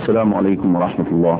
السلام عليكم ورحمة الله.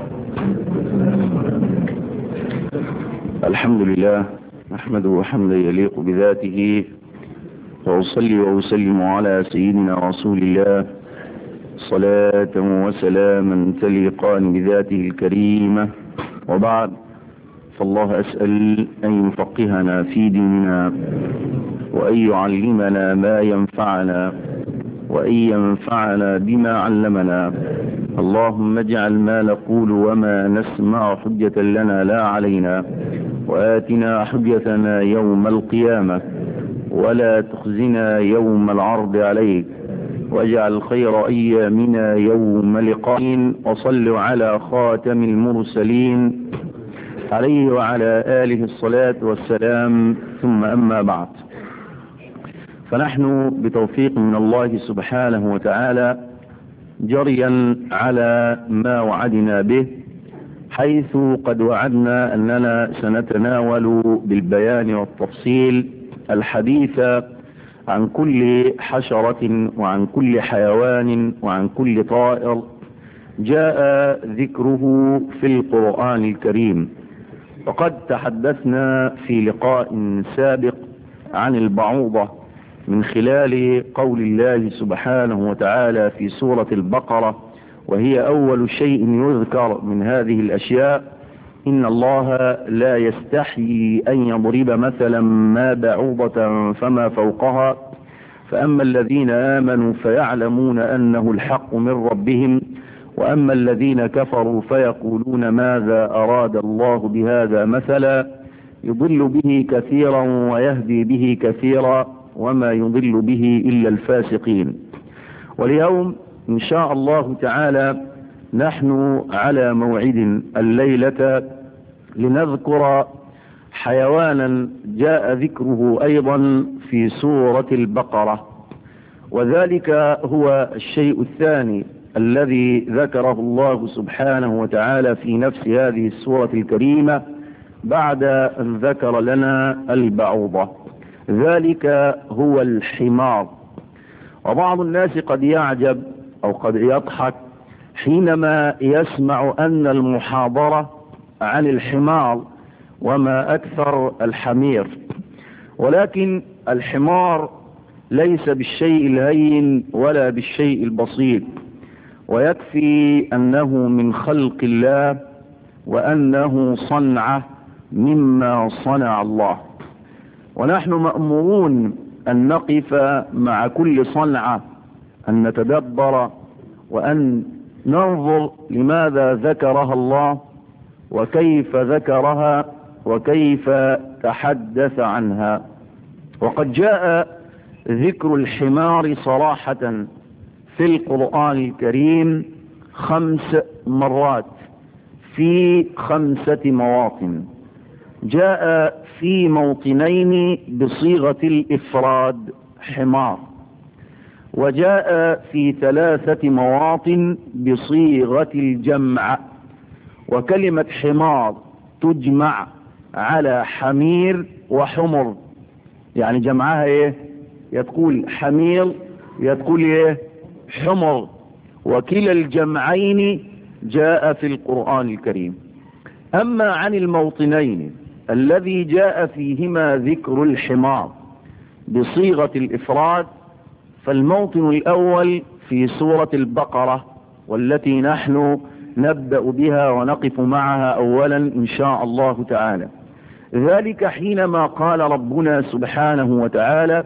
الحمد لله نحمده حمدا يليق بذاته، وأصلي وأسلم على سيدنا رسول الله صلاة وسلاما تليقان بذاته الكريمة، وبعد، فالله أسأل أن يفقهنا في ديننا، وأن يعلمنا ما ينفعنا، وأن ينفعنا بما علمنا. اللهم اجعل ما نقول وما نسمع حجة لنا لا علينا، وآتنا حجتنا يوم القيامة، ولا تخزنا يوم العرض عليك، واجعل خير أيامنا يوم لقائك. وصلوا على خاتم المرسلين عليه وعلى آله الصلاة والسلام، ثم أما بعد، فنحن بتوفيق من الله سبحانه وتعالى جريا على ما وعدنا به، حيث قد وعدنا أننا سنتناول بالبيان والتفصيل الحديث عن كل حشرة وعن كل حيوان وعن كل طائر جاء ذكره في القرآن الكريم. وقد تحدثنا في لقاء سابق عن البعوضة من خلال قول الله سبحانه وتعالى في سورة البقرة، وهي أول شيء يذكر من هذه الأشياء: إن الله لا يستحيي أن يضرب مثلا ما بعوضة فما فوقها، فأما الذين آمنوا فيعلمون أنه الحق من ربهم، وأما الذين كفروا فيقولون ماذا أراد الله بهذا مثلا، يضل به كثيرا ويهدي به كثيرا، وما يضل به إلا الفاسقين. واليوم إن شاء الله تعالى نحن على موعد الليلة لنذكر حيوانا جاء ذكره أيضا في سورة البقرة، وذلك هو الشيء الثاني الذي ذكره الله سبحانه وتعالى في نفس هذه السورة الكريمة بعد أن ذكر لنا البعوضة، ذلك هو الحمار. وبعض الناس قد يعجب أو قد يضحك حينما يسمع أن المحاضرة عن الحمار وما أكثر الحمير، ولكن الحمار ليس بالشيء الهين ولا بالشيء البسيط، ويكفي أنه من خلق الله، وأنه صنعة مما صنع الله. ونحن مأمورون أن نقف مع كل صنعة، أن نتدبر وأن ننظر لماذا ذكرها الله، وكيف ذكرها، وكيف تحدث عنها. وقد جاء ذكر الحمار صراحة في القرآن الكريم 5 مرات في 5 مواطن. جاء في موطنين بصيغة الإفراد حمار، وجاء في 3 مواطن بصيغة الجمع. وكلمة حمار تجمع على حمير وحمر، يعني جمعها ايه؟ يتقول حمير، يتقول ايه؟ حمر. وكلا الجمعين جاء في القرآن الكريم. أما عن الموطنين الذي جاء فيهما ذكر الحمار بصيغة الإفراد، فالموطن الأول في سورة البقرة، والتي نحن نبدأ بها ونقف معها أولا إن شاء الله تعالى. ذلك حينما قال ربنا سبحانه وتعالى: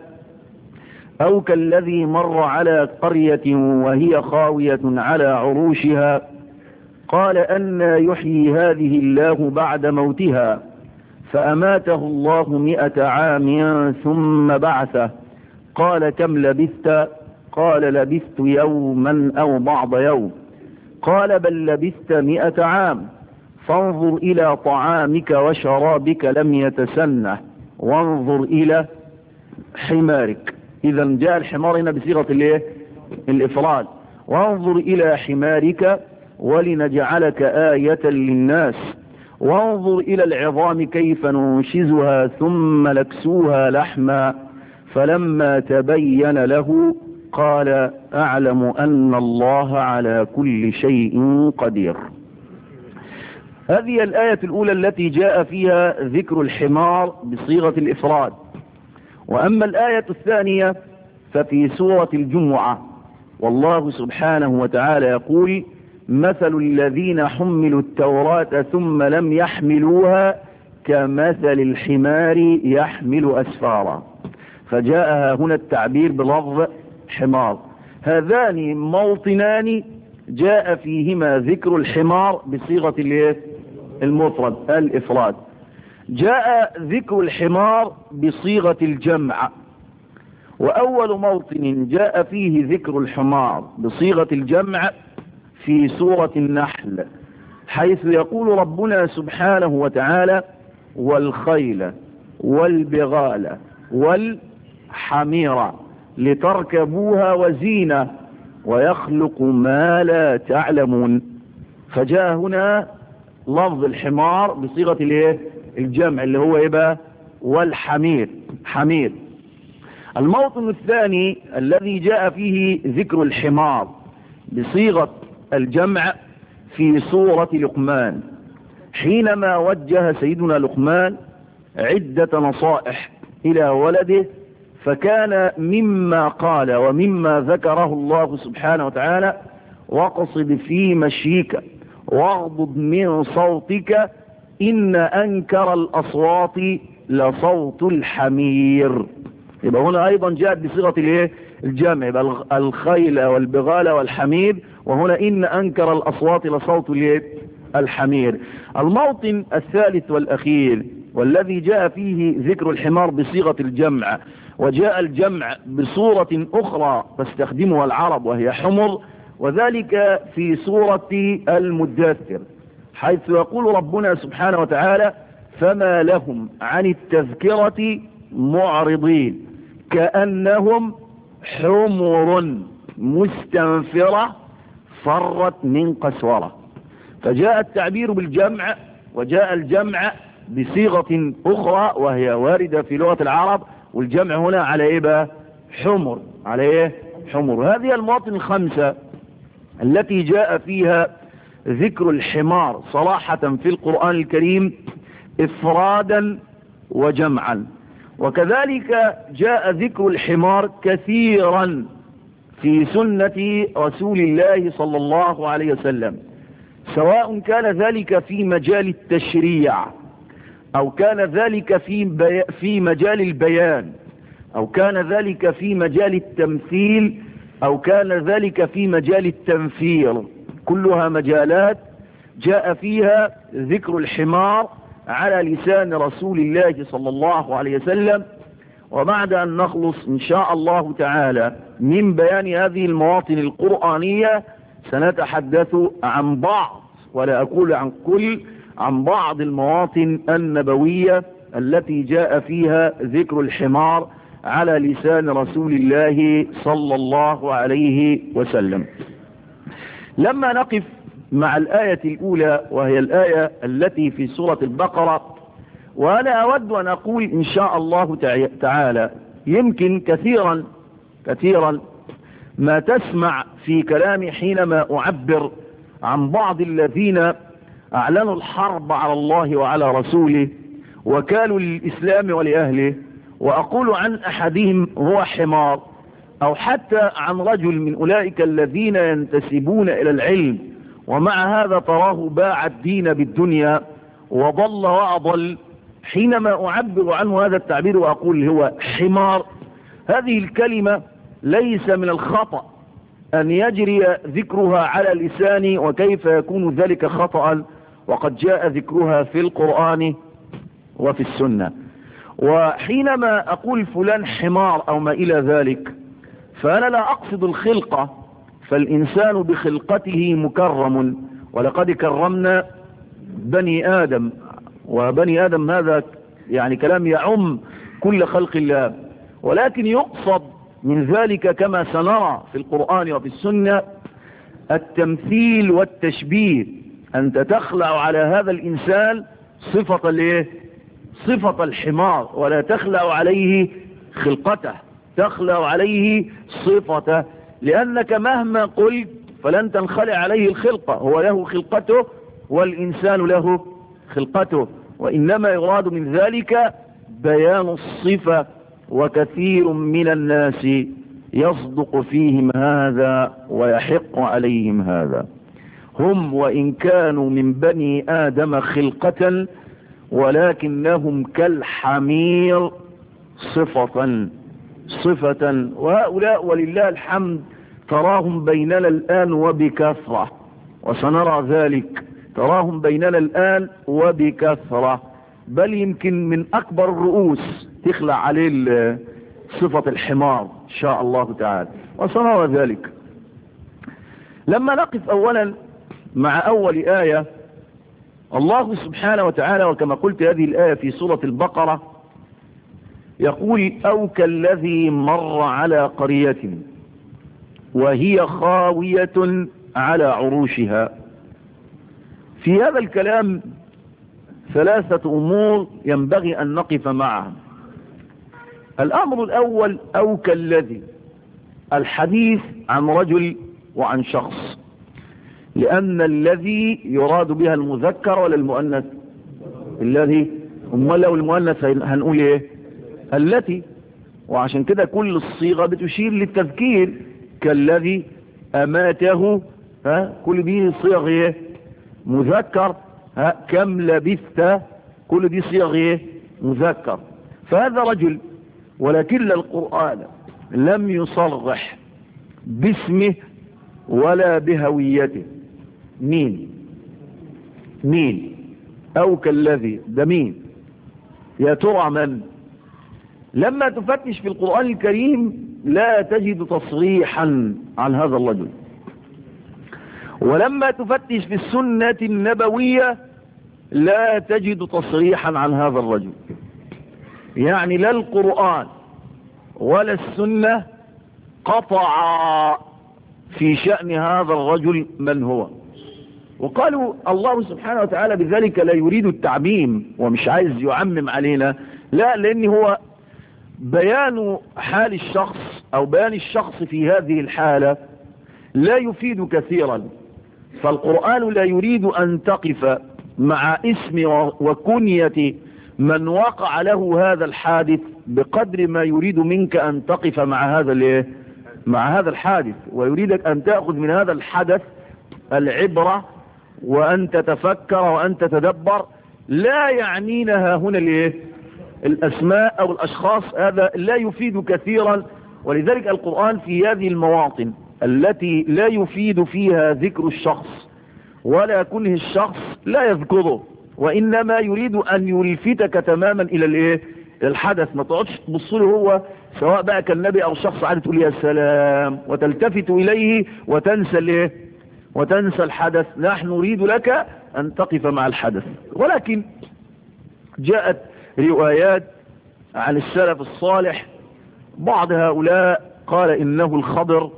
أو كالذي مر على قرية وهي خاوية على عروشها قال أنى يحيي هذه الله بعد موتها فأماته الله 100 عام ثم بعثه قال كم لبثت؟ قال لبثت يوما أو بعض يوم. قال بل لبثت 100 عام فانظر إلى طعامك وشرابك لم يتسنه وانظر إلى حمارك. إذا جاء الحمار هنا بصيغة الإفراد. وانظر إلى حمارك ولنجعلك آية للناس وانظر إلى العظام كيف ننشزها ثم نكسوها لحما فلما تبين له قال أعلم أن الله على كل شيء قدير. هذه الآية الأولى التي جاء فيها ذكر الحمار بصيغة الإفراد. وأما الآية الثانية ففي سورة الجمعة، والله سبحانه وتعالى يقول مثل الذين حملوا التوراة ثم لم يحملوها كمثل الحمار يحمل أسفارا، فجاءها هنا التعبير بلفظ حمار. هذان موطنان جاء فيهما ذكر الحمار بصيغة المفرد الإفراد. جاء ذكر الحمار بصيغة الجمع، وأول موطن جاء فيه ذكر الحمار بصيغة الجمع في سورة النحل، حيث يقول ربنا سبحانه وتعالى والخيل والبغال والحمير لتركبوها وزينة ويخلق ما لا تعلمون. فجاء هنا لفظ الحمار بصيغة الجمع اللي هو بقى والحمير حمير. الموطن الثاني الذي جاء فيه ذكر الحمار بصيغة الجمع في سورة لقمان، حينما وجه سيدنا لقمان عدة نصائح إلى ولده، فكان مما قال ومما ذكره الله سبحانه وتعالى واقصد في مشيك واغضض من صوتك إن أنكر الأصوات لصوت الحمير. يبقى هنا أيضا جاءت بصيغة الجمع، يبقى الخيل والبغال والحمير، وهنا إن أنكر الأصوات لصوت الحمير. الموطن الثالث والأخير والذي جاء فيه ذكر الحمار بصيغة الجمع وجاء الجمع بصورة أخرى تستخدمها العرب وهي حمر، وذلك في سورة المدثر، حيث يقول ربنا سبحانه وتعالى فما لهم عن التذكرة معرضين كأنهم حمر مستنفرة فرت من قسورة. فجاء التعبير بالجمع وجاء الجمع بصيغة أخرى وهي واردة في لغة العرب، والجمع هنا على بقى حمر، على حمر. هذه المواطن الخمسة التي جاء فيها ذكر الحمار صراحة في القرآن الكريم إفرادا وجمعا، وكذلك جاء ذكر الحمار كثيرا في سنة رسول الله صلى الله عليه وسلم، سواء كان ذلك في مجال التشريع أو كان ذلك في مجال البيان أو كان ذلك في مجال التمثيل أو كان ذلك في مجال التنفير. كلها مجالات جاء فيها ذكر الحمار على لسان رسول الله صلى الله عليه وسلم. وبعد أن نخلص إن شاء الله تعالى من بيان هذه المواطن القرآنية سنتحدث عن بعض، ولا أقول عن كل، عن بعض المواطن النبوية التي جاء فيها ذكر الحمار على لسان رسول الله صلى الله عليه وسلم. لما نقف مع الآية الأولى وهي الآية التي في سورة البقرة، وأنا أود أن أقول إن شاء الله تعالى يمكن كثيرا ما تسمع في كلامي حينما أعبر عن بعض الذين أعلنوا الحرب على الله وعلى رسوله وكالوا للإسلام ولأهله، وأقول عن أحدهم هو حمار، أو حتى عن رجل من أولئك الذين ينتسبون إلى العلم ومع هذا تراه باع الدين بالدنيا وضل وأضل. حينما أعبر عنه هذا التعبير وأقول هو حمار، هذه الكلمة ليس من الخطأ أن يجري ذكرها على لساني، وكيف يكون ذلك خطأ وقد جاء ذكرها في القرآن وفي السنة. وحينما أقول فلان حمار أو ما إلى ذلك فأنا لا أقصد الخلقة، فالإنسان بخلقته مكرم، ولقد كرمنا بني آدم، وبني آدم هذا يعني كلام يعم كل خلق الله، ولكن يقصد من ذلك كما سنرى في القرآن وفي السنة التمثيل والتشبيه، أنت تخلع على هذا الإنسان صفة الحمار ولا تخلع عليه خلقته. تخلع عليه صفته، لأنك مهما قلت فلن تنخلع عليه الخلقة، هو له خلقته والإنسان له خلقته، وإنما يراد من ذلك بيان الصفة. وكثير من الناس يصدق فيهم هذا ويحق عليهم هذا. هم وإن كانوا من بني آدم خلقة ولكنهم كالحمير صفة. وهؤلاء ولله الحمد تراهم بيننا الآن وبكثرة، وسنرى ذلك، تراهم بيننا الآن وبكثرة، بل يمكن من أكبر الرؤوس تخلع عليه صفة الحمار إن شاء الله تعالى، وسنرى ذلك. لما نقف أولا مع أول آية، الله سبحانه وتعالى وكما قلت هذه الآية في سورة البقرة يقول: أو كالذي مر على قرية وهي خاوية على عروشها. في هذا الكلام ثلاثة أمور ينبغي أن نقف معها. الأمر الأول: أو كالذي، الحديث عن رجل وعن شخص، لأن الذي يراد بها المذكر ولا المؤنث؟ الذي. أمال لو المؤنث هنقول إيه؟ التي. وعشان كده كل الصيغة بتشير للتذكير، كالذي أماته، كل دي صيغ إيه؟ مذكر. كم لبثت، كل دي صيغ إيه؟ مذكر. فهذا رجل، ولكن القرآن لم يصرح باسمه ولا بهويته. مين أو كالذي ده مين؟ يا ترى من؟ لما تفتش في القرآن الكريم لا تجد تصريحا عن هذا الرجل، ولما تفتش في السنة النبوية لا تجد تصريحا عن هذا الرجل. يعني لا القرآن ولا السنة قطع في شأن هذا الرجل من هو. وقالوا الله سبحانه وتعالى بذلك لا يريد التعميم ومش عايز يعمم علينا، لا، لأن هو بيان حال الشخص أو بيان الشخص في هذه الحالة لا يفيد كثيرا. فالقرآن لا يريد أن تقف مع اسم وكنية من وقع له هذا الحادث بقدر ما يريد منك أن تقف مع هذا الحادث، ويريدك أن تأخذ من هذا الحدث العبرة وأن تتفكر وأن تتدبر. لا يعنينا هنا الأسماء أو الأشخاص، هذا لا يفيد كثيرا. ولذلك القرآن في هذه المواطن التي لا يفيد فيها ذكر الشخص ولا كنه الشخص لا يذكره، وإنما يريد أن يلفتك تماما إلى الحدث. ما تقعدش تبص له هو سواء بقى كان نبي أو شخص عادي تقول يا سلام وتلتفت إليه وتنسى الحدث. نحن نريد لك أن تقف مع الحدث. ولكن جاءت روايات عن السلف الصالح، بعض هؤلاء قال إنه الخضر،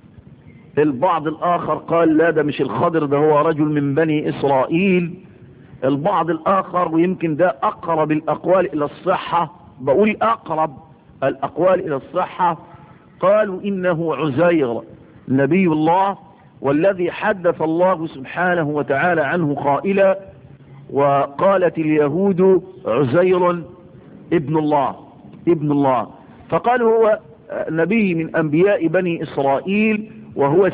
البعض الآخر قال لا ده مش الخضر، ده هو رجل من بني إسرائيل. البعض الآخر، ويمكن ده أقرب الأقوال إلى الصحة، بقول أقرب الأقوال إلى الصحة، قالوا إنه عزير نبي الله، والذي حدث الله سبحانه وتعالى عنه قائلا: وقالت اليهود عزير ابن الله. فقالوا هو نبي من أنبياء بني إسرائيل وهو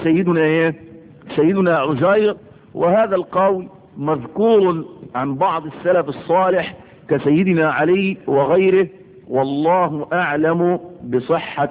سيدنا عزير. وهذا القول مذكور عن بعض السلف الصالح كسيدنا علي وغيره، والله أعلم بصحة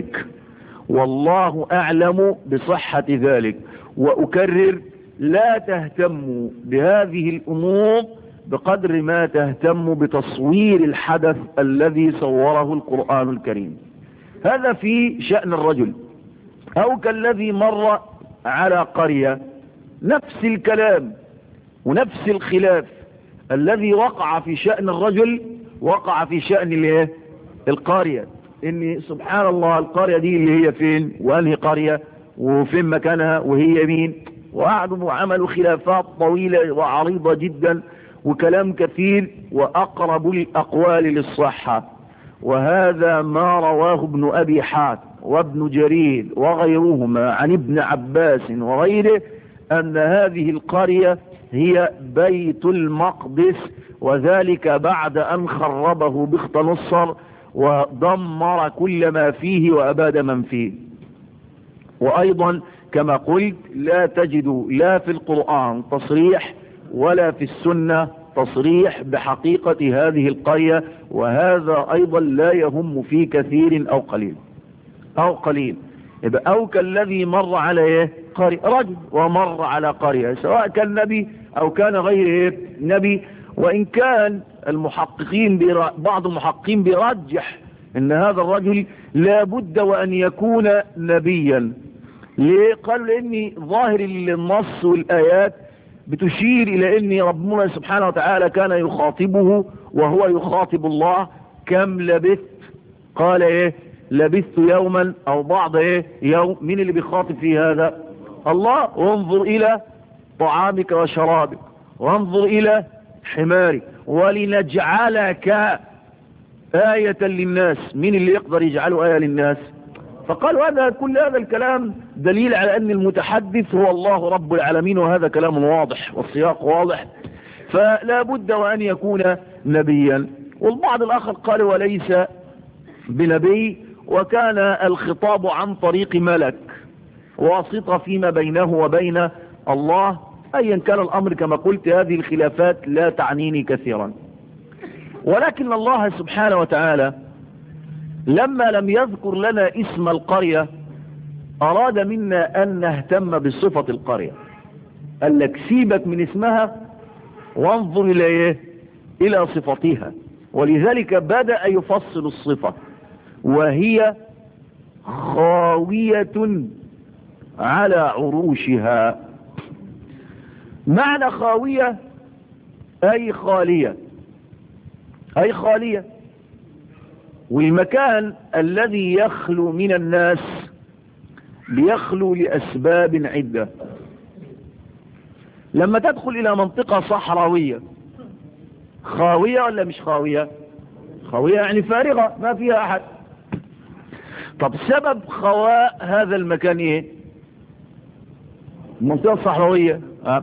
ذلك. وأكرر: لا تهتموا بهذه الأمور بقدر ما تهتم بتصوير الحدث الذي صوره القرآن الكريم. هذا في شأن الرجل. أو كالذي مر على قرية، نفس الكلام ونفس الخلاف الذي وقع في شأن الرجل وقع في شأن القرية. إن سبحان الله القرية دي اللي هي فين، وأنهي قرية، وفين مكانها، وهي مين، وقعدوا وعملوا خلافات طويلة وعريضة جدا وكلام كثير، وأقرب الأقوال للصحة وهذا ما رواه ابن أبي حاتم وابن جرير وغيرهما عن ابن عباس وغيره أن هذه القرية هي بيت المقدس، وذلك بعد أن خربه بختنصر ودمر كل ما فيه وأباد من فيه. وأيضا كما قلت لا تجد لا في القرآن تصريح ولا في السنة تصريح بحقيقة هذه القرية، وهذا أيضا لا يهم في كثير أو قليل. أو كالذي مر على قرية، رجل ومر على قرية سواء كان نبي أو كان غير نبي. وإن كان بعض المحققين بيرجح ان هذا الرجل لا بد وأن يكون نبيا. ليه؟ قالوا لأن ظاهر النص والآيات بتشير إلى أن ربنا سبحانه وتعالى كان يخاطبه وهو يخاطب الله. كم لبثت؟ قال لبثت يوما أو بعض يوم. من اللي بيخاطب في هذا؟ الله. وانظر إلى طعامك وشرابك وانظر إلى حمارك ولنجعلك آية للناس. من اللي يقدر يجعله آية للناس؟ فقالوا كل هذا الكلام دليل على أن المتحدث هو الله رب العالمين، وهذا كلام واضح والسياق واضح، فلا بد وأن يكون نبيا. والبعض الآخر قال وليس بنبي، وكان الخطاب عن طريق ملك واسطة فيما بينه وبين الله. أيا كان الأمر كما قلت هذه الخلافات لا تعنيني كثيرا. ولكن الله سبحانه وتعالى لما لم يذكر لنا اسم القرية أراد منا أن نهتم بصفة القرية. قال لك سيبك من اسمها وانظر إلى صفتها. ولذلك بدأ يفصل الصفة، وهي خاوية على عروشها. معنى خاوية أي خالية، أي خالية. والمكان الذي يخلو من الناس بيخلو لأسباب عدة. لما تدخل إلى منطقة صحراوية خاوية ولا مش خاوية؟ خاوية يعني فارغة ما فيها أحد. طب سبب خواء هذا المكان المنطقة الصحراوية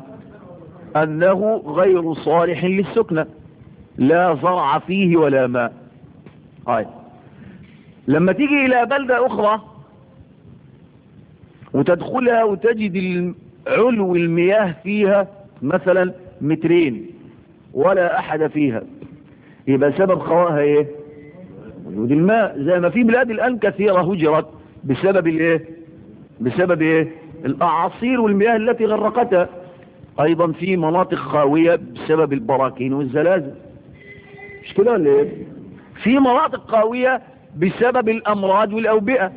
أنه غير صالح للسكنة، لا زرع فيه ولا ماء. لما تيجي إلى بلدة أخرى وتدخلها وتجد علو المياه فيها مثلا 2 متر ولا أحد فيها، يبقى سبب خواها وجود الماء. زي ما في بلاد الآن كثيرة هجرت بسبب الأعاصير والمياه التي غرقتها. أيضا في مناطق خاوية بسبب البراكين والزلازل، مش كده ولا في مناطق خاوية بسبب الأمراض والأوبئة.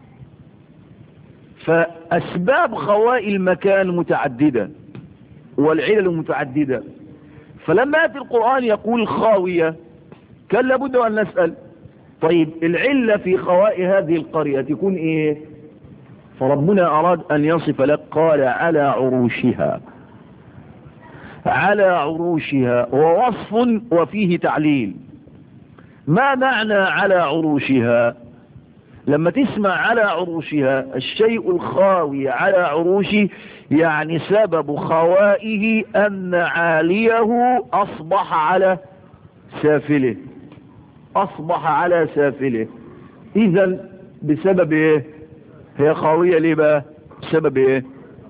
فأسباب خواء المكان متعددة والعلل متعددة. فلما يأتي القرآن يقول خاوية كان لابد أن نسأل طيب العلة في خواء هذه القرية تكون فربنا أراد أن يصف لك قال على عروشها. على عروشها ووصف وفيه تعليل. ما معنى على عروشها؟ لما تسمع على عروشها الشيء الخاوي على عروشه يعني سبب خوائه أن عاليه أصبح على سافله. أصبح على سافله. إذن بسبب هي خاوية ليه بقى؟ بسبب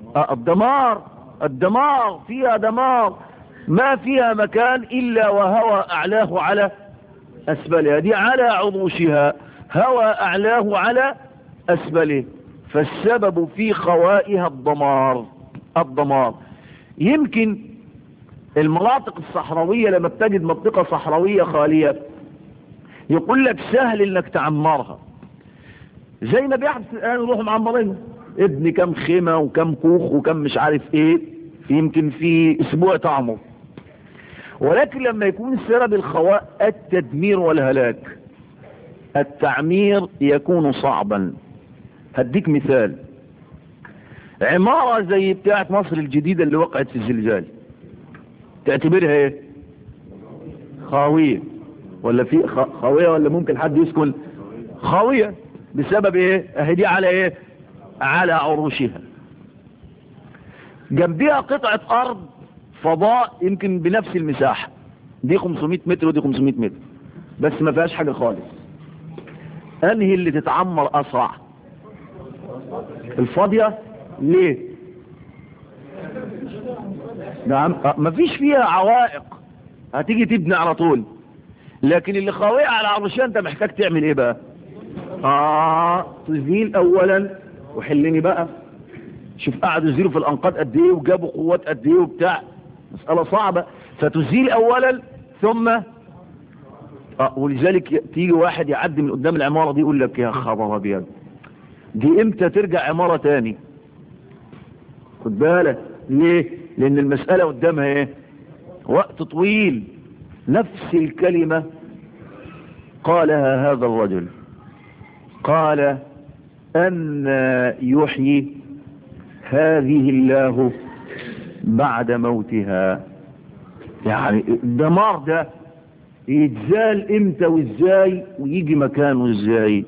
الدمار فيها دمار، ما فيها مكان إلا وهوى أعلاه على أسفلها. دي على عروشها، هوى أعلاه على أسفله. فالسبب في خوائها الدمار. يمكن المناطق الصحراوية لما بتجد منطقة صحراوية خالية يقول لك سهل انك تعمرها، زي ما بيحدث الآن يروحوا معمرين ابني كم خيمة وكم كوخ وكم مش عارف يمكن في اسبوع تعمر. ولكن لما يكون سبب الخواء التدمير والهلاك التعمير يكون صعبا. هديك مثال، عمارة زي بتاعة مصر الجديدة اللي وقعت في الزلزال تعتبرها خاوية. ولا في خاوية ولا ممكن حد يسكن خاوية بسبب ايه؟ اهي دي على ايه؟ على عروشها. جنبها قطعة ارض فضاء يمكن بنفس المساحة، دي 500 متر ودي 500 متر بس ما فيهاش حاجة خالص. انهي اللي تتعمر اسرع؟ الفاضية. ليه؟ نعم ما فيش فيها عوائق هتيجي تبني على طول. لكن اللي خاوية على عروشها انت محتاج تعمل ايه بقى؟ تزيل اولا. وحلني بقى، شوف قعدوا يزيلوا في الانقاض قد ايه وجابوا قوات قد ايه وبتاع، مسألة صعبة. فتزيل اولا ثم ولذلك تيجي واحد يعدي من قدام العمارة دي يقول لك يا خبر ابيض، دي امتى ترجع عمارة تاني؟ خد بالك ليه؟ لان المسألة قدامها ايه؟ وقت طويل. نفس الكلمة قالها هذا الرجل، قال أن يحيي هذه الله بعد موتها. يعني الدمار ده يتزال امتى وازاي ويجي مكانه ازاي؟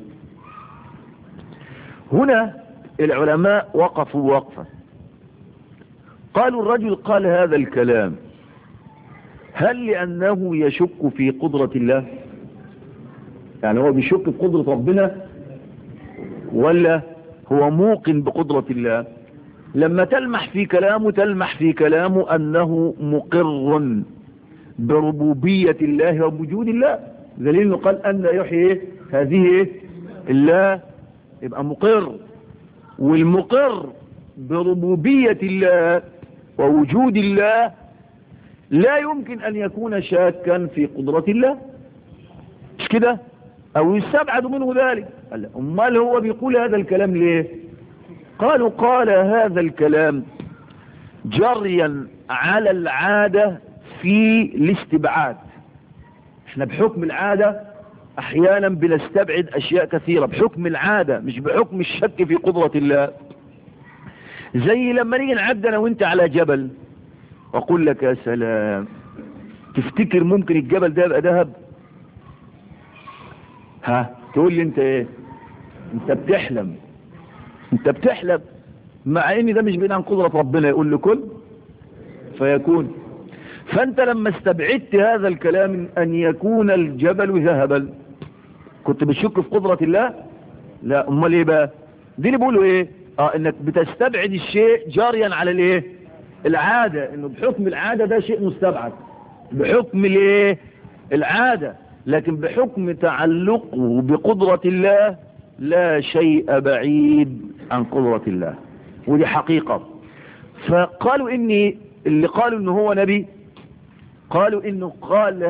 هنا العلماء وقفوا وقفة، قالوا الرجل قال هذا الكلام هل لأنه يشك في قدرة الله؟ يعني هو بيشك في قدرة ربنا ولا هو موقن بقدرة الله؟ لما تلمح في كلامه أنه مقر بربوبية الله وبوجود الله، دليل انه قال أن يحيي هذه الله، يبقى مقر. والمقر بربوبية الله ووجود الله لا يمكن أن يكون شاكا في قدرة الله، مش كده؟ أو يستبعد منه ذلك. أمال هو بيقول هذا الكلام ليه؟ قالوا قال هذا الكلام جريا على العادة في الاستبعاد. احنا بحكم العادة احيانا بنستبعد اشياء كثيرة بحكم العادة مش بحكم الشك في قدرة الله. زي لما نيجي نعدي انا وانت على جبل واقول لك يا سلام، تفتكر ممكن الجبل ده يبقى ذهب؟ تقول لي انت ايه؟ انت بتحلم، مع ان ده مش بعيد عن قدرة ربنا، يقول لكل فيكون. فانت لما استبعدت هذا الكلام ان يكون الجبل ذهبا كنت بتشك في قدرة الله؟ لا. امال ايه بقى؟ دي اللي بيقولوا ايه؟ انك بتستبعد الشيء جاريا على الايه؟ العادة، انه بحكم العادة ده شيء مستبعد بحكم الايه؟ العادة، لكن بحكم تعلقه بقدرة الله لا شيء بعيد عن قدرة الله، ودي حقيقة. فقالوا اني اللي قالوا انه هو نبي قالوا انه قال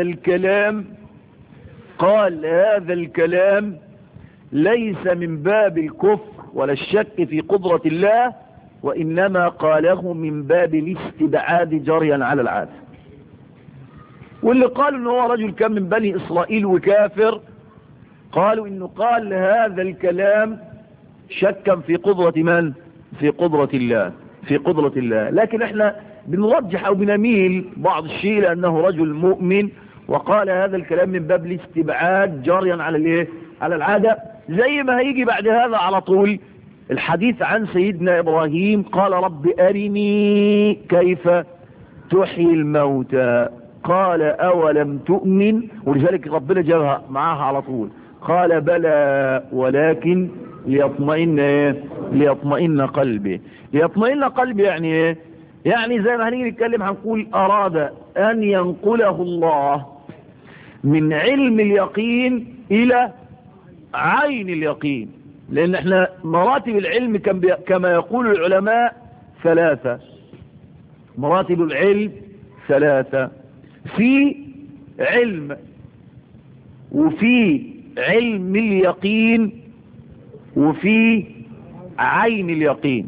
هذا الكلام ليس من باب الكفر ولا الشك في قدرة الله، وانما قاله من باب الاستبعاد جريا على العادة. واللي قالوا انه هو رجل كان من بني اسرائيل وكافر قالوا انه قال هذا الكلام شكا في قدرة من؟ في قدرة الله. لكن احنا بنرجح او بنميل بعض الشيء لانه رجل مؤمن وقال هذا الكلام من باب الاستبعاد جاريا على الايه؟ على العادة. زي ما هيجي بعد هذا على طول الحديث عن سيدنا ابراهيم قال رب ارني كيف تحيي الموتى، قال اولم تؤمن، ولذلك ربنا جابها معاها على طول قال بلى ولكن ليطمئن قلبي. ليطمئن قلبي يعني ايه؟ يعني زي ما هنيجي نتكلم هنقول اراد ان ينقله الله من علم اليقين الى عين اليقين، لان احنا مراتب العلم كما يقول العلماء ثلاثة. مراتب العلم ثلاثة، في علم وفي علم اليقين وفي عين اليقين.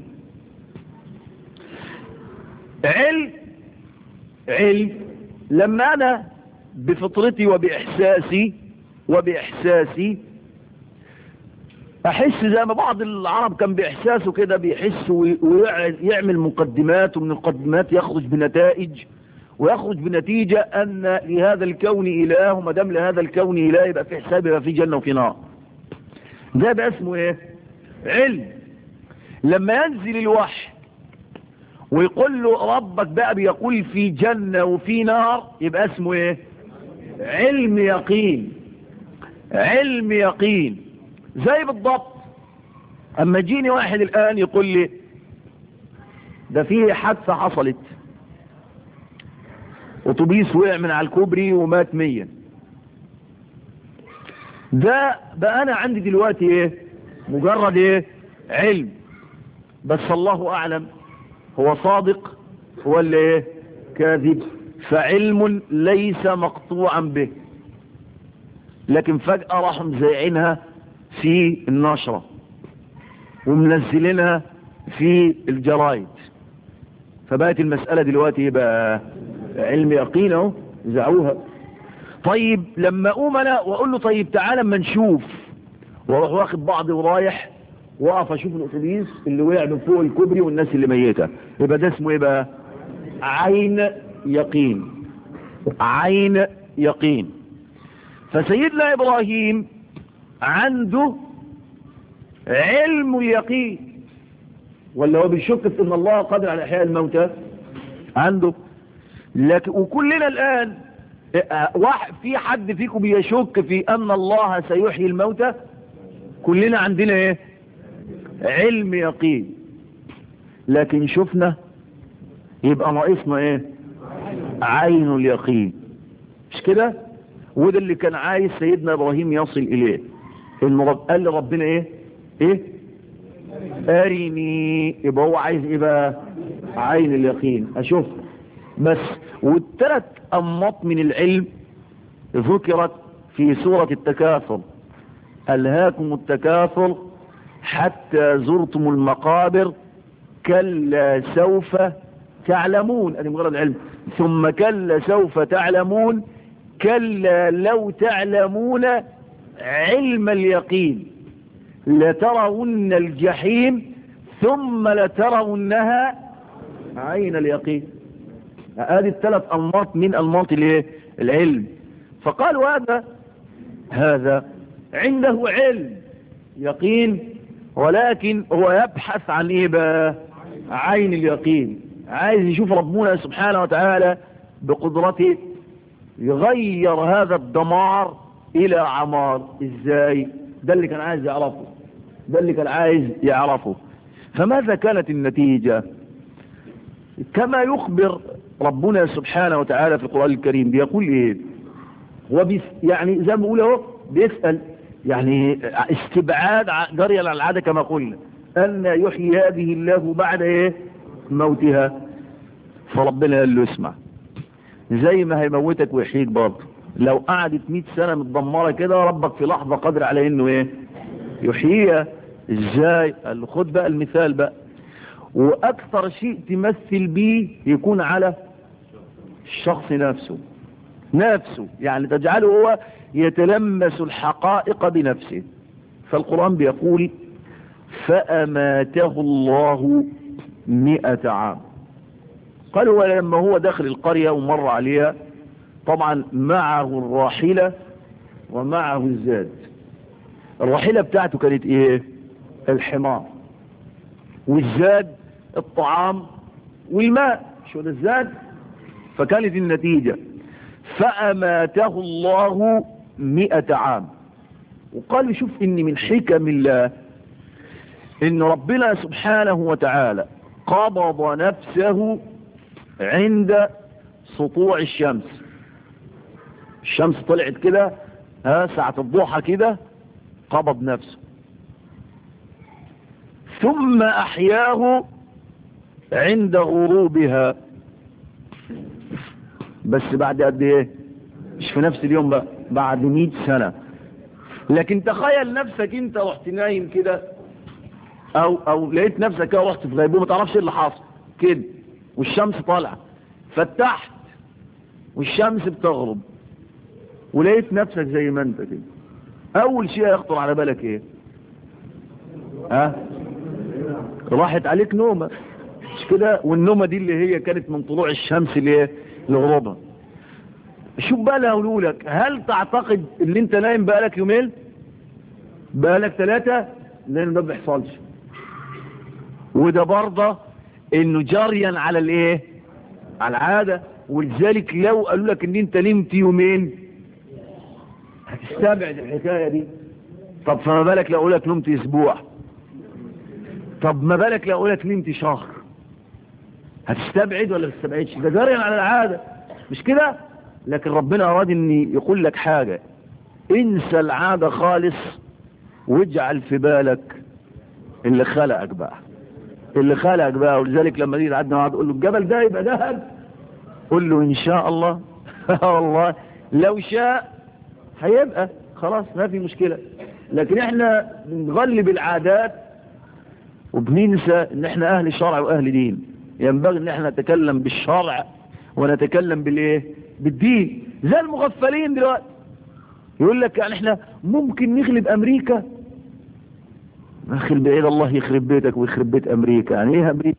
علم لما انا بفطرتي وبإحساسي احس زي ما بعض العرب كان بإحساسه كده بيحس ويعمل مقدمات، ومن القدمات يخرج بنتائج، ويخرج بنتيجة أن لهذا الكون إله، وما دام لهذا الكون إله يبقى في حساب، يبقى في جنة وفي نار. ده بقى اسمه ايه؟ علم. لما ينزل الوحي ويقول له ربك بقى بيقول في جنة وفي نار، يبقى اسمه ايه؟ علم يقين. علم يقين. زي بالضبط اما جيني واحد الان يقول لي ده فيه حادثة حصلت، اتوبيس وقع من على الكوبري ومات 100، ده بقى انا عندي دلوقتي ايه؟ مجرد ايه؟ علم. بس الله اعلم هو صادق ولا ايه؟ كاذب. فعلم ليس مقطوعا به، لكن فجأة راحوا مزيعينها في النشرة ومنزلينها في الجرايد، فبقت المسألة دلوقتي بقى علم يقين اهو، زعوها. طيب لما اقوم انا واقول له طيب تعالى اما نشوف، واروح واخد بعضي ورايح واقف اشوف الاتوبيس اللي وقع من فوق الكوبري والناس اللي ميته، يبقى ده اسمه ايه بقى؟ عين يقين. عين يقين. فسيدنا ابراهيم عنده علم اليقين، ولا هو بيشك في ان الله قادر على احياء الموتى؟ عنده. لكن وكلنا الان في حد فيكم بيشك في ان الله سيحيي الموتى؟ كلنا عندنا ايه؟ علم يقين. لكن شفنا يبقى ناقصنا ايه؟ عين اليقين. مش كده؟ وده اللي كان عايز سيدنا ابراهيم يصل اليه، انه قال لربنا ايه؟ ايه؟ ارني. يبقى هو عايز ايه بقى؟ عين اليقين، اشوف بس. والثلاث انماط من العلم ذكرت في سورة التكاثر: ألهاكم التكاثر حتى زرتم المقابر كلا سوف تعلمون. أنا مجرد علم. ثم كلا سوف تعلمون كلا لو تعلمون علم اليقين لترون الجحيم ثم لترونها عين اليقين. هذه الثلاث أنماط من أنماط العلم. فقالوا هذا عنده علم يقين، ولكن هو يبحث عن ايه بقى؟ عين اليقين. عايز يشوف ربنا سبحانه وتعالى بقدرته يغير هذا الدمار الى عمار. ازاي؟ ده اللي كان عايز يعرفه. ده اللي كان عايز يعرفه. فماذا كانت النتيجة؟ كما يخبر ربنا سبحانه وتعالى في القرآن الكريم، بيقول ايه؟ هو يعني زي ما بيقول اهو بيسأل، يعني استبعاد جري على العادة كما قلنا، أن يحيي هذه الله بعد ايه؟ موتها. فربنا قال له اسمع، زي ما هيموتك ويحييك برضه، لو قعدت 100 سنة متدمرة كده ربك في لحظة قادر على انه ايه؟ يحييها. ازاي؟ قال له خد بقى المثال بقى، واكثر شيء تمثل بيه يكون على الشخص نفسه، يعني تجعله هو يتلمس الحقائق بنفسه. فالقرآن بيقول فأماته الله 100 عام. قالوا لما هو داخل القرية ومر عليها، طبعا معه الراحلة ومعه الزاد. الراحلة بتاعته كانت ايه؟ الحمار. والزاد الطعام والماء. شو ده الزاد؟ فكانت النتيجة فأماته الله 100 عام. وقال شوف إن من حكم الله إن ربنا سبحانه وتعالى قبض نفسه عند سطوع الشمس. الشمس طلعت كده ساعة الضحى كده، قبض نفسه، ثم أحياه عند غروبها. بس بعد قد ايه؟ مش في نفس اليوم بقى، بعد 100 سنة. لكن تخيل نفسك انت رحت نايم كده، او لقيت نفسك كده رحت في غيبوبة، ما تعرفش ايه اللي حاصل كده، والشمس طالعه، فتحت والشمس بتغرب، ولقيت نفسك زي ما انت كده. اول شيء يخطر على بالك ايه؟ راحت عليك نومة، مش مش كده؟ والنومة دي اللي هي كانت من طلوع الشمس لغروبها. شوف بقى اللي هقوله لك، هل تعتقد ان انت نايم بقالك يومين بقالك 3؟ لان ده ما بيحصلش. وده برضه انه جريا على الايه، على العادة. ولذلك لو قالوا لك ان انت نمت يومين هتستبعد الحكاية دي. طب فما بالك لو قالوا لك نمت اسبوع؟ طب ما بالك لو قالوا لك نمت شهر؟ هتستبعد ولا ما تستبعدش؟ ده جريا على العادة، مش كده؟ لكن ربنا اراد ان يقول لك حاجة، انسى العادة خالص واجعل في بالك اللي خلقك بقى، اللي خلقك بقى. ولذلك لما تيجي تعدي واحد تقول له الجبل ده يبقى ذهب، قول له ان شاء الله. والله لو شاء هيبقى خلاص ما في مشكلة. لكن احنا بنغلب العادات وبننسى ان احنا اهل شرع واهل دين. ينبغي ان احنا نتكلم بالشرع ونتكلم بالايه، بالدين. زي المغفلين دلوقتي يقول لك يعني احنا ممكن نغلب امريكا. اخي بعيد الله يخرب بيتك ويخرب بيت امريكا. يعني ايه امريكا؟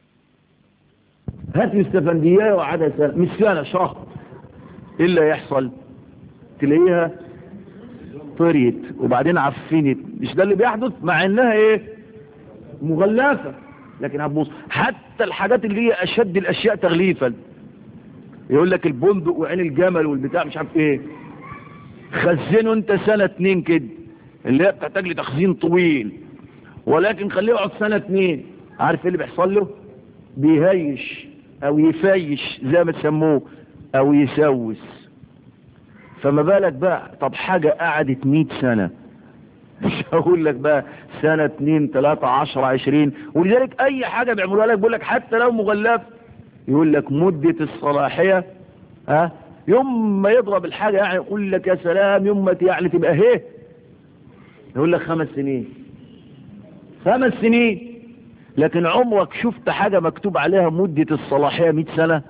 هات مستفندية وعادة سنة، مش سنة، شهر، ايه اللي يحصل؟ تلاقيها طريت وبعدين عفنت. مش ده اللي بيحدث؟ مع انها ايه، مغلفة. لكن هتبص حتى الحاجات اللي هي اشد الاشياء تغليفا، يقول لك البندق وعين الجمل والبتاع مش عارف ايه، خزنه انت 1-2 كده، اللي هي بتحتاج لتخزين طويل، ولكن خليه يقعد 1-2. عارف ايه اللي بيحصل له؟ بيهيش او يفيش زي ما تسموه او يسوس. فما بالك بقى طب حاجة قعدت 100 سنة، مش هقول لك بقى 1 2 3 10 20. ولذلك اي حاجة بيعملوها لك بيقول لك حتى لو مغلف يقول لك مدة الصلاحية، يوم ما يضرب الحاجة يعني يقول لك يا سلام، يوم ما يعني تبقى هيه يقول لك 5 سنين. 5 سنين. لكن عمرك شفت حاجة مكتوب عليها مدة الصلاحية 100 سنة؟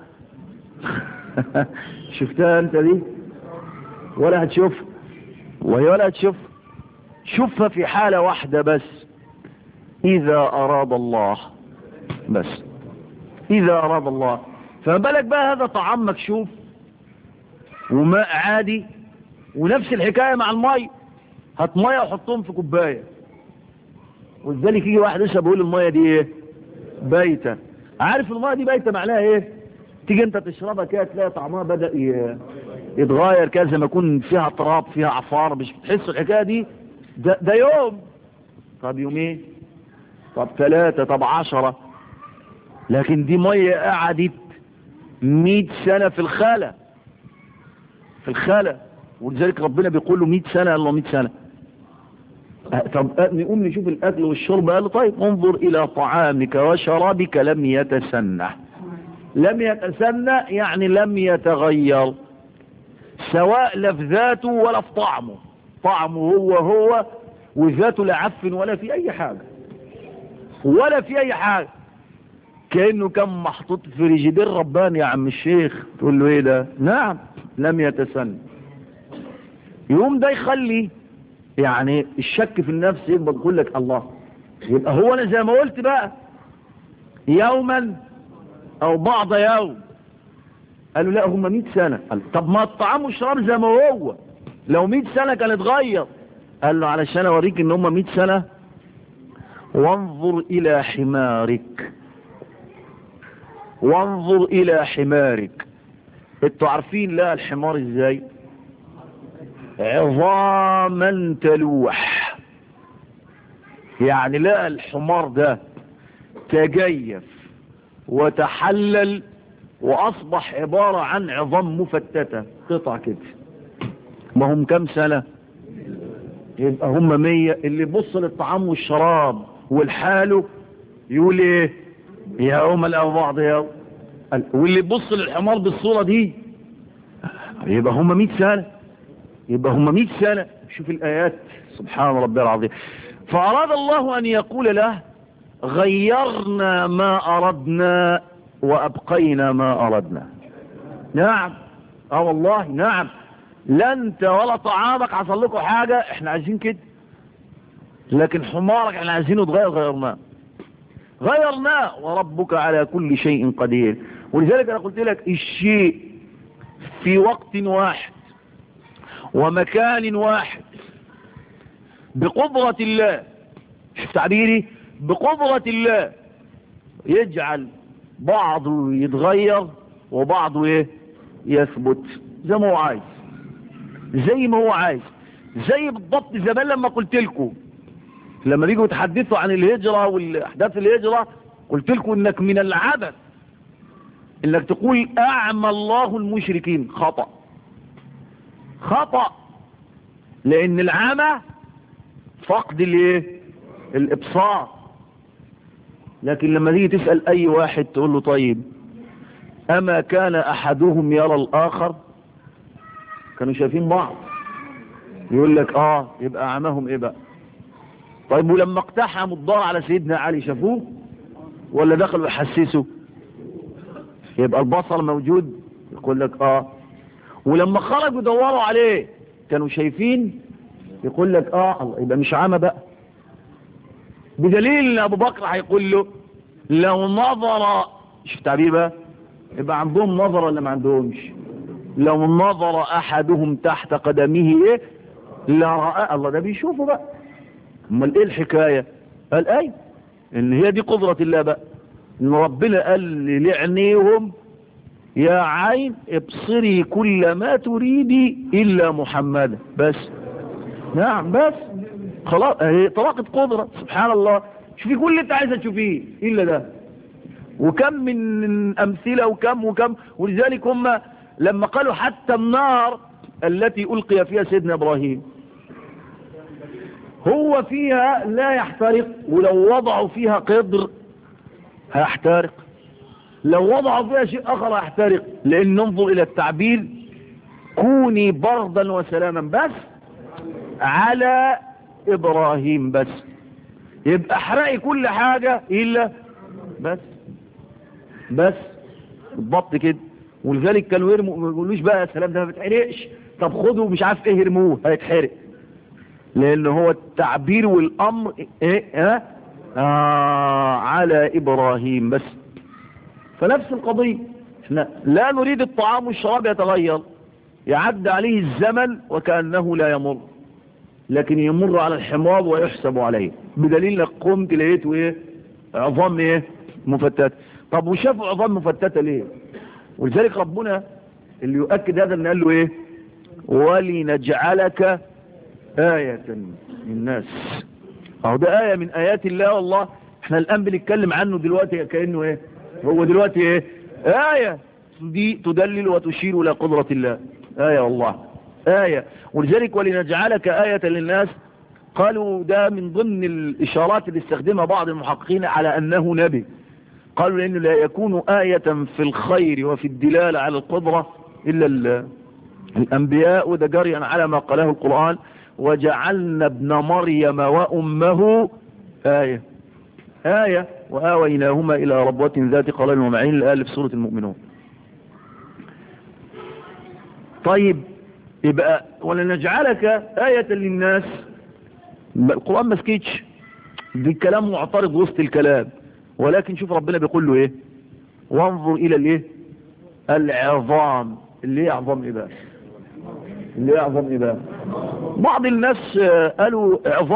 شفتها انت دي؟ ولا هتشوف، وهي ولا هتشوف. شوفها في حالة واحدة بس، إذا أراد الله، بس إذا أراد الله. فما بالك بقى هذا طعام مكشوف وماء عادي، ونفس الحكاية مع المية. هات مية وحطهم في كوباية، ولذلك يجي واحد لسه بيقول المية دي ايه، بايتة. عارف المية دي بايتة معناها ايه؟ تيجي انت تشربها كده تلاقي طعمها بدأ يتغير كده، زي ما يكون فيها تراب فيها عفار. مش بتحس الحكاية دي؟ ده يوم، طب يومين، طب 3، طب 10. لكن دي مية قعدت 100 سنة في الخلا، في الخلا. ولذلك ربنا بيقول له 100 سنة، الله 100 سنة. طب نقوم نشوف الأكل والشرب. قال له طيب انظر إلى طعامك وشرابك لم يتسنح. لم يتسنح يعني لم يتغير، سواء لفذاته ولا في طعمه. طعمه هو وذاته لا عفن ولا في أي حاجة، ولا في أي حاجة. كأنه كان محطوط في ريجيدير رباني يا عم الشيخ. تقول له ايه ده؟ نعم لم يتسنح. يوم ده يخلي يعني الشك في النفس يبقى تقول لك الله، يبقى هو انا زي ما قلت بقى يوما او بعض يوم. قالوا لا هم 100 سنة. قال طب ما الطعام والشراب زي ما هو، لو 100 سنة كان اتغير. قال له علشان اوريك ان هم 100 سنة. وانظر الى حمارك، وانظر الى حمارك. انتوا عارفين لا الحمار ازاي؟ عظاما تلوح. يعني لا الحمار ده تجيف وتحلل واصبح عبارة عن عظام مفتتة قطع كده. ما هم كم سنة؟ يبقى هم 100. اللي يبص للطعام والشراب والحاله يقول ايه؟ يوم او بعض يوم. واللي يبص للحمار بالصورة دي يبقى هم 100 سنة، يبقى هم 100 سنة. شوف الآيات، سبحان ربي العظيم. فأراد الله أن يقول له غيرنا ما أردنا وأبقينا ما أردنا. نعم، والله نعم. لا انت ولا طعامك حصل لكم حاجة احنا عايزين كده، لكن حمارك احنا عايزينه يتغير غيرناه. غيرناه وربك على كل شيء قدير. ولذلك انا قلت لك الشيء في وقت واحد ومكان واحد بقدرة الله، شوف تعبيري، بقدرة الله يجعل بعضه يتغير وبعضه ايه يثبت زي ما هو عايز، زي ما هو عايز. زي بالضبط زمان لما قلت لكم لما بيجوا يتحدثوا عن الهجرة والاحداث الهجرة، قلت لكم انك من العبث انك تقول اعمى الله المشركين. خطأ، خطأ، لان العمى فقد الايه الابصار. لكن لما تيجي تسأل اي واحد تقول له طيب اما كان احدهم يرى الاخر، كانوا شايفين بعض، يقول لك يبقى اعماهم ايه بقى؟ طيب ولما اقتحموا الدار على سيدنا علي شافوه ولا دخلوا يحسسوا؟ يبقى البصر موجود، يقول لك ولما خرجوا يدوروا عليه كانوا شايفين، يقول لك الله، يبقى مش عامة بقى. بدليل ان ابو بكر هيقول له لو نظر، شوف تعبير بقى، يبقى عندهم نظر ولا ما عندهمش؟ لو نظر احدهم تحت قدمه ايه لرأى. الله، ده بيشوفه بقى. امال ايه الحكاية؟ قال ان هي دي قدرة الله بقى، ان ربنا قال لعينيهم يا عين ابصري كل ما تريدي الا محمدا بس. نعم بس خلاص، اهي طلاقة قدرة. سبحان الله، شوفي كل اللي انت عايزة تشوفيه الا ده. وكم من امثلة وكم. ولذلك هم لما قالوا حتى النار التي القي فيها سيدنا ابراهيم هو فيها لا يحترق، ولو وضعوا فيها قدر هيحترق، لو وضعوا فيها شيء اخر هيحترق. لان ننظر الى التعبير كوني بردا وسلاما بس على ابراهيم بس، يبقى احرقي كل حاجة الا بس بالضبط كده. ولذلك كانوا يرموا، ما يقولوش بقى يا سلام ده ما بتحرقش، طب خدوا مش عارف ايه يرموه هيتحرق، لان هو التعبير والامر على ابراهيم بس. فنفس القضية، احنا لا نريد الطعام والشراب يتغير، يعد عليه الزمن وكأنه لا يمر، لكن يمر على الحمار ويحسب عليه. بدليل انك قمت لقيته عظام مفتتة. طب وشافوا عظام مفتتة ليه؟ ولذلك ربنا اللي يؤكد هذا ان قال له ولنجعلك آية للناس. ده آية من آيات الله. والله احنا الآن بنتكلم عنه دلوقتي كأنه هو دلوقتي آية دي تدلل وتشير إلى قدرة الله. آية والله آية. ولذلك ولنجعلك آية للناس، قالوا ده من ضمن الإشارات اللي استخدمها بعض المحققين على أنه نبي. قالوا لأنه لا يكون آية في الخير وفي الدلالة على القدرة إلا الأنبياء. وده جريا على ما قاله القرآن وجعلنا ابن مريم وأمه آية وآويناهما إلى ربوة ذات قرار ومعين. الآية في سورة المؤمنون. طيب يبقى ولنجعلك آية للناس، القرآن ما سكتش، دي كلام معترض وسط الكلام، ولكن شوف ربنا بيقول له وانظر إلى العظام. اللي هي عظام بقى؟ اللي هي عظام بقى؟ بعض الناس قالوا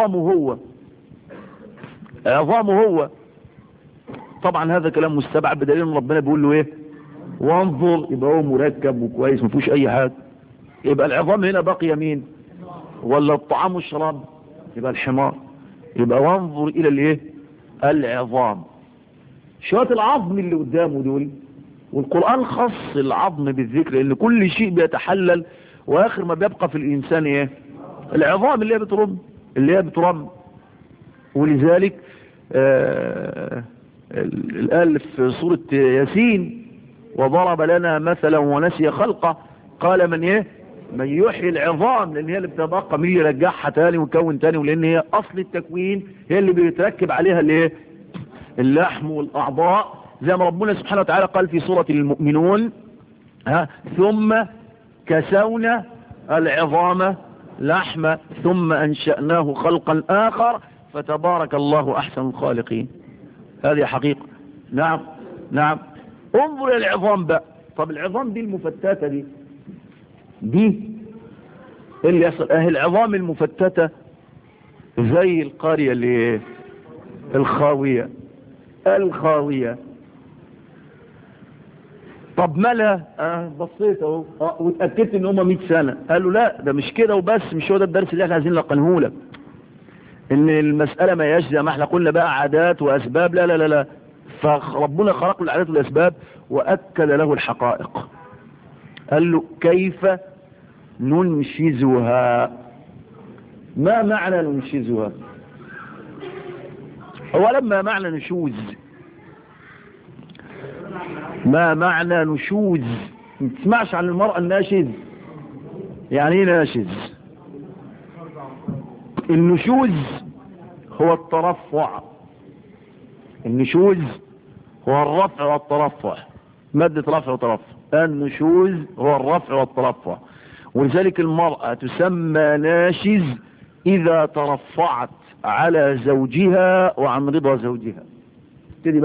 عظامه هو. طبعا هذا كلام مستبعد، بدليل ان ربنا بيقول له وانظر، يبقى هو مركب وكويس ما فيهوش اي حاجه. يبقى العظام هنا بقي مين؟ ولا الطعام والشراب؟ يبقى الحمار. يبقى وانظر الى العظام. شويه العظم اللي قدامه دول، والقرآن خص العظم بالذكر لان كل شيء بيتحلل، واخر ما بيبقى في الانسان العظام اللي هي بترم. ولذلك الآية في سورة ياسين وضرب لنا مثلا ونسي خلقه قال من يحيي العظام، لان هي اللي بتبقى مين يرجعها تاني ويكون تاني، ولان هي اصل التكوين هي اللي بيتركب عليها اللحم والاعضاء، زي ما ربنا سبحانه وتعالى قال في سورة المؤمنون ثم كسونا العظام لحمة ثم انشأناه خلقا اخر فتبارك الله احسن الخالقين. هذه حقيقة. نعم نعم. انظر الى العظام بقى. طب العظام دي المفتتة دي اللي يحصل اهي العظام المفتتة زي القرية اللي الخاوية طب مالها؟ بصيت اهو واتأكدت ان هم 100 سنة. قالوا لا ده مش كده وبس، مش هو ده الدرس اللي احنا عايزين نلقنه لك، ان المسألة ما يجزى ما احنا قلنا بقى عادات واسباب. لا لا لا لا، فربنا خلق له العادات والاسباب واكد له الحقائق. قال له كيف ننشزها. ما معنى ننشزها؟ هو لما معنى نشوز، ما معنى نشوز؟ ما تسمعش عن المرأة الناشز؟ يعني ايه ناشز؟ النشوز هو الترفع. النشوز هو الرفع والترفع، مادة رفع وترفع. النشوز هو الرفع والترفع، ولذلك المرأة تسمى ناشز إذا ترفعت على زوجها وعن رضا زوجها. تبتدي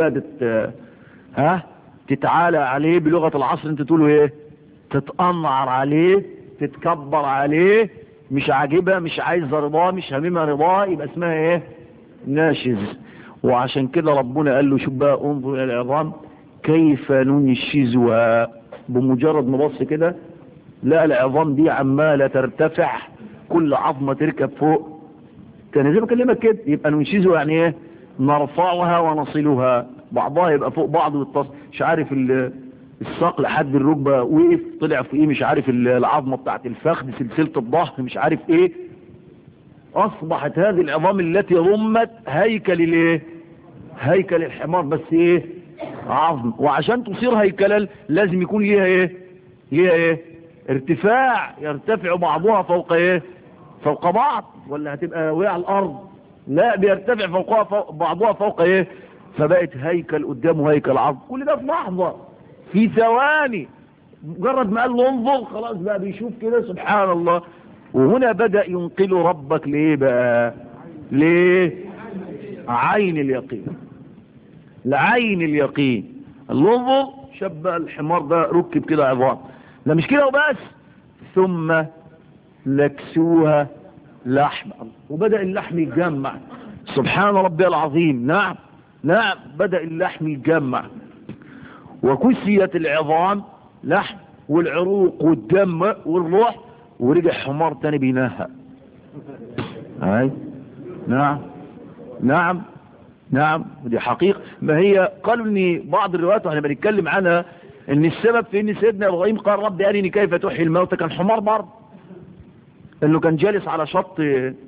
بقى تتعالى عليه بلغة العصر، انت تقولوا ايه؟ تتأنعر عليه، تتكبر عليه، مش عاجبها، مش عايزة رضاه، مش هاممها رضاه، يبقى اسمها ايه؟ ناشز. وعشان كده ربنا قال له شوف بقى انظر الى العظام كيف ننشزها. بمجرد ما بص كده لا العظام دي عمالة ترتفع، كل عظمة تركب فوق. كان زي ما بكلمك كده، يبقى ننشزها يعني ايه؟ نرفعها ونصلها، بعضها يبقى فوق بعض ويتصل، مش عارف الساق لحد الركبة وقف طلع في ايه، مش عارف العظمة بتاعت الفخذ، سلسلة الظهر، مش عارف ايه. اصبحت هذه العظام التي ضمت هيكل الايه؟ هيكل الحمار، بس ايه؟ عظم. وعشان تصير هيكلا لازم يكون ليها ايه؟ ليها ايه؟ ارتفاع، يرتفع بعضها فوق ايه؟ فوق بعض، ولا هتبقى وقع على الارض؟ لا، بيرتفع فوقها بعضها فوق ايه؟ فبقت هيكل قدامه هيكل عظم. كل ده في لحظة، في ثواني، مجرد ما قال له انظر خلاص بقى بيشوف كده. سبحان الله. وهنا بدأ ينقل ربك ليه بقى؟ ليه؟ عين اليقين، لعين اليقين. اللنظر شبه الحمار ده ركب كده عظام، لا مش كده وبس، ثم لكسوها لحم، وبدأ اللحم يتجمع. سبحان ربي العظيم. نعم نعم، بدأ اللحم يتجمع وكسيت العظام لحم والعروق والدم والروح، ورجع حمار تاني بينهى. هاي نعم نعم نعم، ودي حقيقة. ما هي قالوا ان بعض الروايات واحنا بنتكلم عنها ان السبب في ان سيدنا ابراهيم قال رب ارني كيف تحيي الموتى كان حمار برضه، انه كان جالس على شط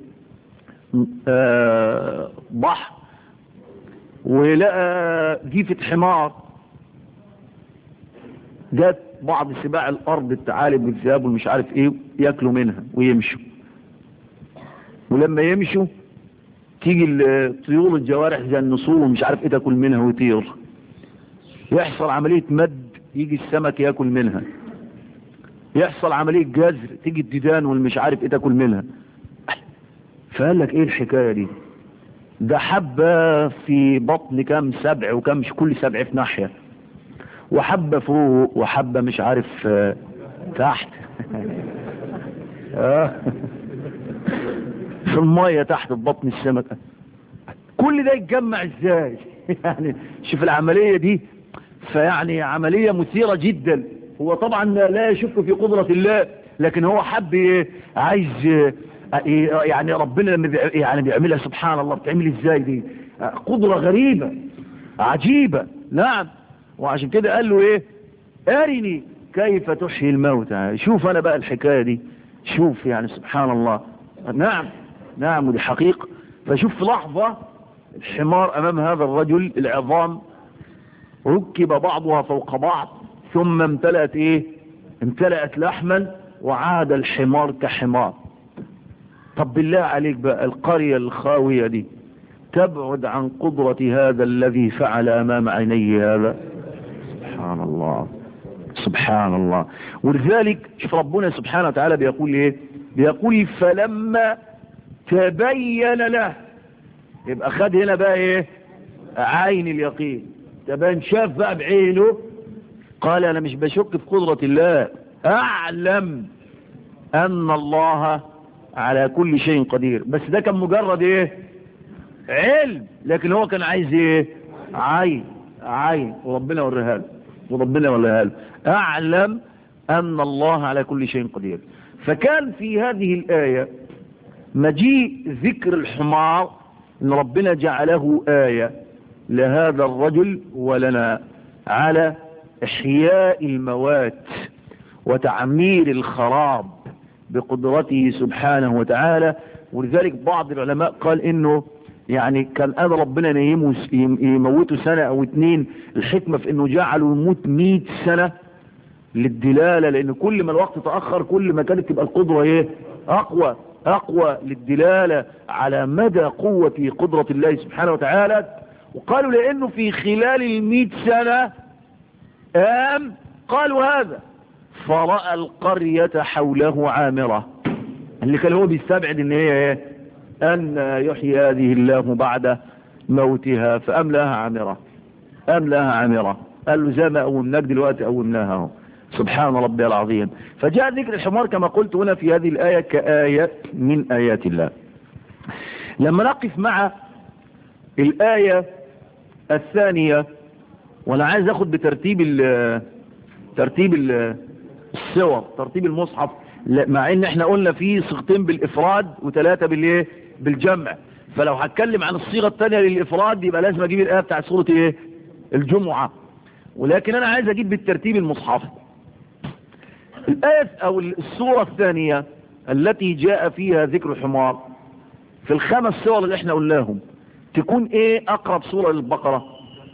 بحر ولقى جيفة حمار، جات بعض سباع الارض الثعالب والذئاب والمش عارف ايه ياكلوا منها ويمشوا، ولما يمشوا تيجي الطيور الجوارح زي النسور ومش عارف ايه تاكل منها ويطير، يحصل عملية مد يجي السمك ياكل منها، يحصل عملية جزر تيجي الديدان والمش عارف ايه تاكل منها. فقال لك ايه الحكاية دي؟ ده حبة في بطن كام سبع، وكم مش كل سبع في ناحية، وحبة فوق وحبة مش عارف تحت في المية تحت بطن السمكة. كل ده يتجمع ازاي؟ يعني شوف العملية دي، فيعني عملية مثيرة جدا. هو طبعا لا يشك في قدرة الله، لكن هو حب عايز يعني ربنا لما يعني بيعملها سبحان الله بتعمل ازاي دي؟ قدرة غريبة عجيبة. نعم. وعشان كده قال له ايه؟ ارني كيف تحيي الموتى. شوف انا بقى الحكاية دي، شوف يعني سبحان الله. نعم نعم، ودي حقيقة. فشوف في لحظة الحمار امام هذا الرجل، العظام ركب بعضها فوق بعض ثم امتلأت ايه؟ امتلأت لحما وعاد الحمار كحمار. طب بالله عليك بقى القرية الخاوية دي تبعد عن قدرة هذا الذي فعل امام عيني هذا؟ سبحان الله سبحان الله. ولذلك شوف ربنا سبحانه وتعالى بيقول ايه؟ بيقول فلما تبين له. يبقى خد هنا بقى ايه؟ عين اليقين. تبان شاف بقى بعينه، قال انا مش بشك في قدرة الله، اعلم ان الله على كل شيء قدير. بس ده كان مجرد ايه؟ علم. لكن هو كان عايز ايه؟ عين. وربنا وريها له. اعلم ان الله على كل شيء قدير. فكان في هذه الآية مجيء ذكر الحمار ان ربنا جعله آية لهذا الرجل ولنا على احياء الموات وتعمير الخراب بقدرته سبحانه وتعالى. ولذلك بعض العلماء قال انه يعني كان قادر ربنا يموته سنة او 2. الحكمة في انه جعله يموت 100 سنة للدلالة، لان كل ما الوقت تأخر كل ما كانت تبقى القدرة ايه؟ اقوى للدلالة على مدى قوة قدرة الله سبحانه وتعالى. وقالوا لانه في خلال 100 سنة قالوا هذا فرأى القرية حوله عامرة، اللي كان هو بيستبعد ان هي ايه؟ ان يحيي هذه الله بعد موتها، فأملاها عامرة. قال له زي ما قومناك دلوقتي قومناها اهو. سبحان ربي العظيم. فجاء ذكر الحمار كما قلت هنا في هذه الآية كآية من آيات الله. لما نقف مع الآية الثانية، وانا عايز اخد بترتيب الصور، ترتيب المصحف، مع ان احنا قلنا فيه صيغتين بالافراد وثلاثة بالايه؟ بالجمع. فلو هتكلم عن الصيغة الثانية للافراد يبقى لازم اجيب الآية بتاع سورة ايه؟ الجمعة. ولكن انا عايز اجيب بالترتيب المصحف. الآية او السورة الثانية التي جاء فيها ذكر الحمار في الخمس سور اللي احنا قلناهم تكون ايه اقرب سورة للبقرة؟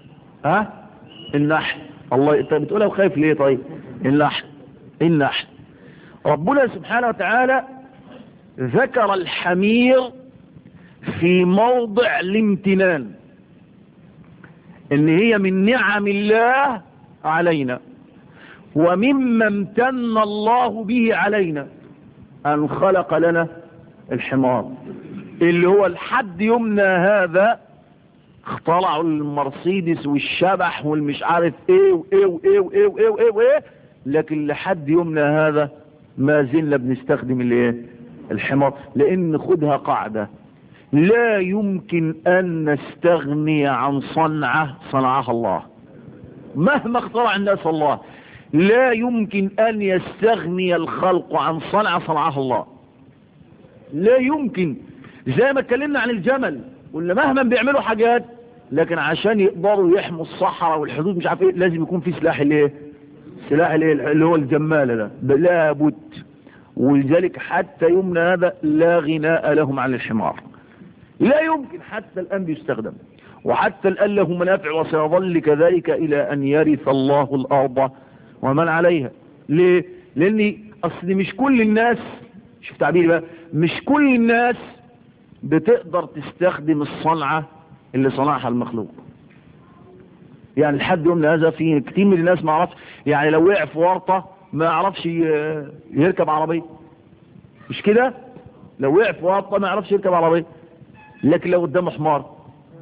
النحل. الله، انت بتقولها وخايف ليه؟ طيب النحل. ربنا سبحانه وتعالى ذكر الحمير في موضع الامتنان، ان هي من نعم الله علينا، ومما امتن الله به علينا ان خلق لنا الحمار، اللي هو الحد يمنى هذا اخترعوا المرسيدس والشبح والمش عارف ايه وايه وايه وايه وايه وايه وايه، لكن لحد يمنى هذا ما زلنا بنستخدم الايه؟ الحمار. لان خدها قاعدة، لا يمكن ان نستغني عن صنعها الله مهما اخترع الناس. الله لا يمكن ان يستغني الخلق عن صنعها الله، لا يمكن. زي ما اتكلمنا عن الجمل، قلنا مهما بيعملوا حاجات لكن عشان يقدروا يحموا الصحراء والحدود مش عارف ايه لازم يكون في سلاح الايه؟ اللي هو الجمالة ده لابد. ولذلك حتى يمنى هذا لا غناء لهم عن الحمار، لا يمكن حتى الآن بيستخدم، وحتى الآن له منافع وسيظل كذلك إلى أن يرث الله الأرض ومن عليها. ليه؟ لأن أصل مش كل الناس، شوف تعبيري بقى، مش كل الناس بتقدر تستخدم الصنعة اللي صنعها المخلوق. يعني لحد يومنا هذا في كتير من الناس ما عرفش، يعني لو وقع في ورطة ما يعرفش يركب عربية، مش كده؟ لو وقع في ورطة ما يعرفش يركب عربية، لكن لو قدامه حمار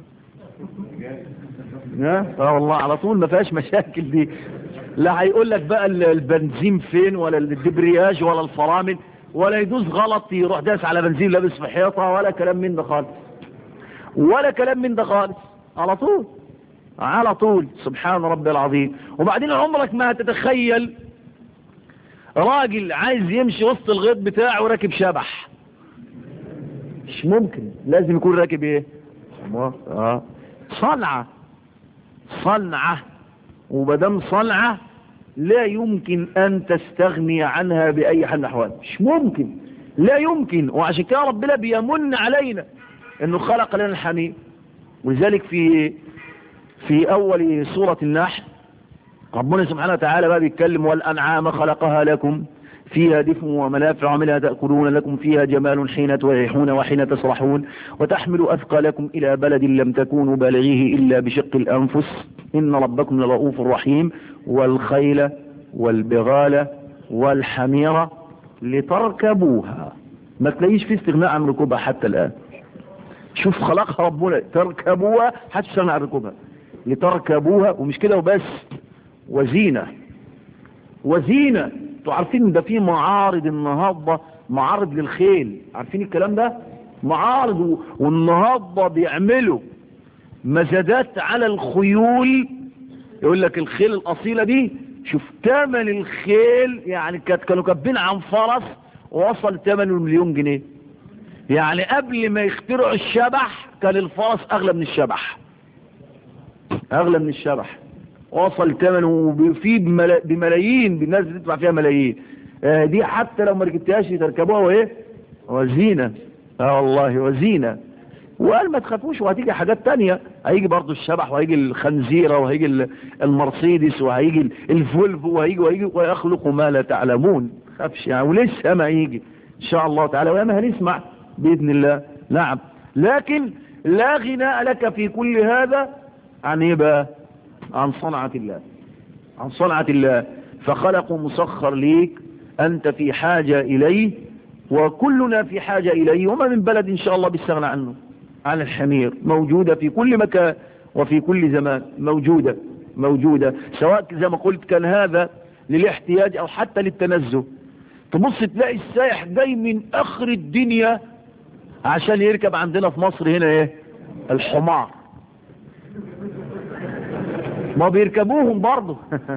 والله على طول ما فيهاش مشاكل دي. لا هيقول لك بقى البنزين فين ولا الدبرياج ولا الفرامل، ولا يدوس غلط يروح داس على بنزين لابس في حيطة، ولا كلام من ده خالص، على طول. سبحان ربي العظيم. وبعدين عمرك ما هتتخيل راجل عايز يمشي وسط الغيط بتاعه وراكب شبح، مش ممكن، لازم يكون راكب ايه؟ صنعة. ومادام صنعة لا يمكن ان تستغني عنها باي حال من الاحوال، مش ممكن، لا يمكن. وعشان كده ربنا بيمن علينا انه خلق لنا الحمير. ولذلك في اول سورة النحل ربنا سبحانه وتعالى بقى بيتكلم والانعام خلقها لكم فيها دفء ومنافع ومنها تأكلون لكم فيها جمال حين تريحون وحين تسرحون وتحملوا أثقالكم إلى بلد لم تكونوا بالغيه إلا بشق الأنفس إن ربكم لرؤوف رحيم والخيل والبغال والحمير لتركبوها. ما تلاقيش في استغناء عن ركوبها حتى الآن، شوف خلقها ربنا تركبوها، هتشتغل على ركوبها لتركبوها، ومش كده وبس، وزينة. وزينة. انتوا عارفين ده في معارض النهاردة، معارض للخيل، عارفين الكلام ده؟ معارض، والنهاردة بيعملوا مزادات على الخيول. يقول لك الخيل الأصيلة دي، شوف ثمن الخيل، يعني كانوا كاتبين عن فرس ووصل ثمنه مليون جنيه. يعني قبل ما يخترعوا الشبح كان الفرس أغلى من الشبح، أغلى من الشبح، وصل ثمنه فيه بملايين، بالناس بتدفع فيها ملايين. دي حتى لو ما ركبتهاش تركبوها وايه، وزينة. والله وزينة. وقال ما تخافوش، وهتيجي حاجات تانية، هيجي برضو الشبح، وهيجي الخنزيرة، وهيجي المرسيدس، وهيجي الفولفو، وهيجي ويخلق ما لا تعلمون. خافش يعني، ولسه ما يجي ان شاء الله تعالى، وياما هنسمع بإذن الله. نعم. لكن لا غناء لك في كل هذا عن ايه بقى؟ عن صنعة الله، عن صنعة الله. فخلق مسخر ليك، أنت في حاجة إليه، وكلنا في حاجة إليه. وما من بلد إن شاء الله بيستغنى عنه، عن الحمير. موجودة في كل مكان وفي كل زمان، موجودة موجودة، سواء زي ما قلت كان هذا للاحتياج أو حتى للتنزه. تبص تلاقي السائح جاي من آخر الدنيا عشان يركب عندنا في مصر هنا ايه؟ الحمار. ما بيركبوهم برضه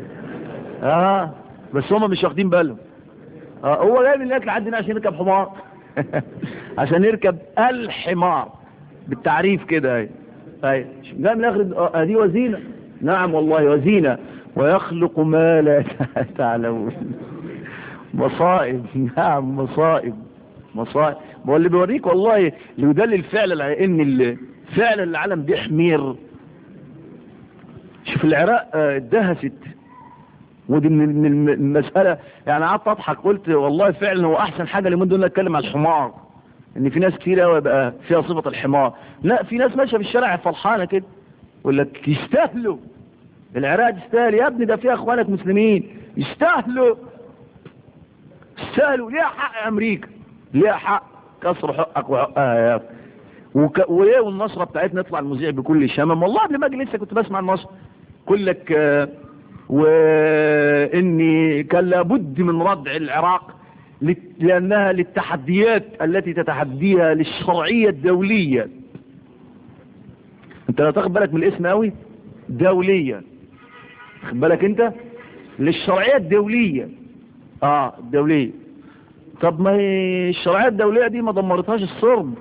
بس هم مش واخدين بالهم. هو جاي من الاكل عندنا عشان يركب حمار عشان يركب الحمار بالتعريف كده. اهي جاي من الاخر. دي وزينة. نعم والله وزينة. ويخلق ما لا تعلمون. مصائب. نعم مصائب، مصائب. ما هو اللي بيوريك والله، اللي يدلل فعلا ان فعلا العالم دي حمير. شوف العراق اتدهست، ودي من المسألة. يعني قعدت اضحك، قلت والله فعلا هو احسن حاجة اللي من دون نتكلم على الحمار، ان في ناس كتير قوي بقى فيها صفة الحمار. لا، في ناس ماشية في الشارع فرحانة كده، يقول لك يستاهلوا. العراق يستاهل يا ابني، ده فيها اخوانك مسلمين يستاهلوا، يستاهلوا. ليها حق امريكا، ليها حق كسر حقك وحقها يا اخي. وايه، والنصرة بتاعتنا نطلع المذيع بكل شمم. والله قبل ما اجي لسه كنت بسمع النصر، كل لك واني كان لابد من ردع العراق لانها للتحديات التي تتحديها للشرعية الدولية. انت لا تاخد بالك من الاسم قوي، دولية، خد بالك انت، للشرعية الدولية. الدولية. طب ما هي الشرعية الدولية دي ما دمرتهاش الصرب.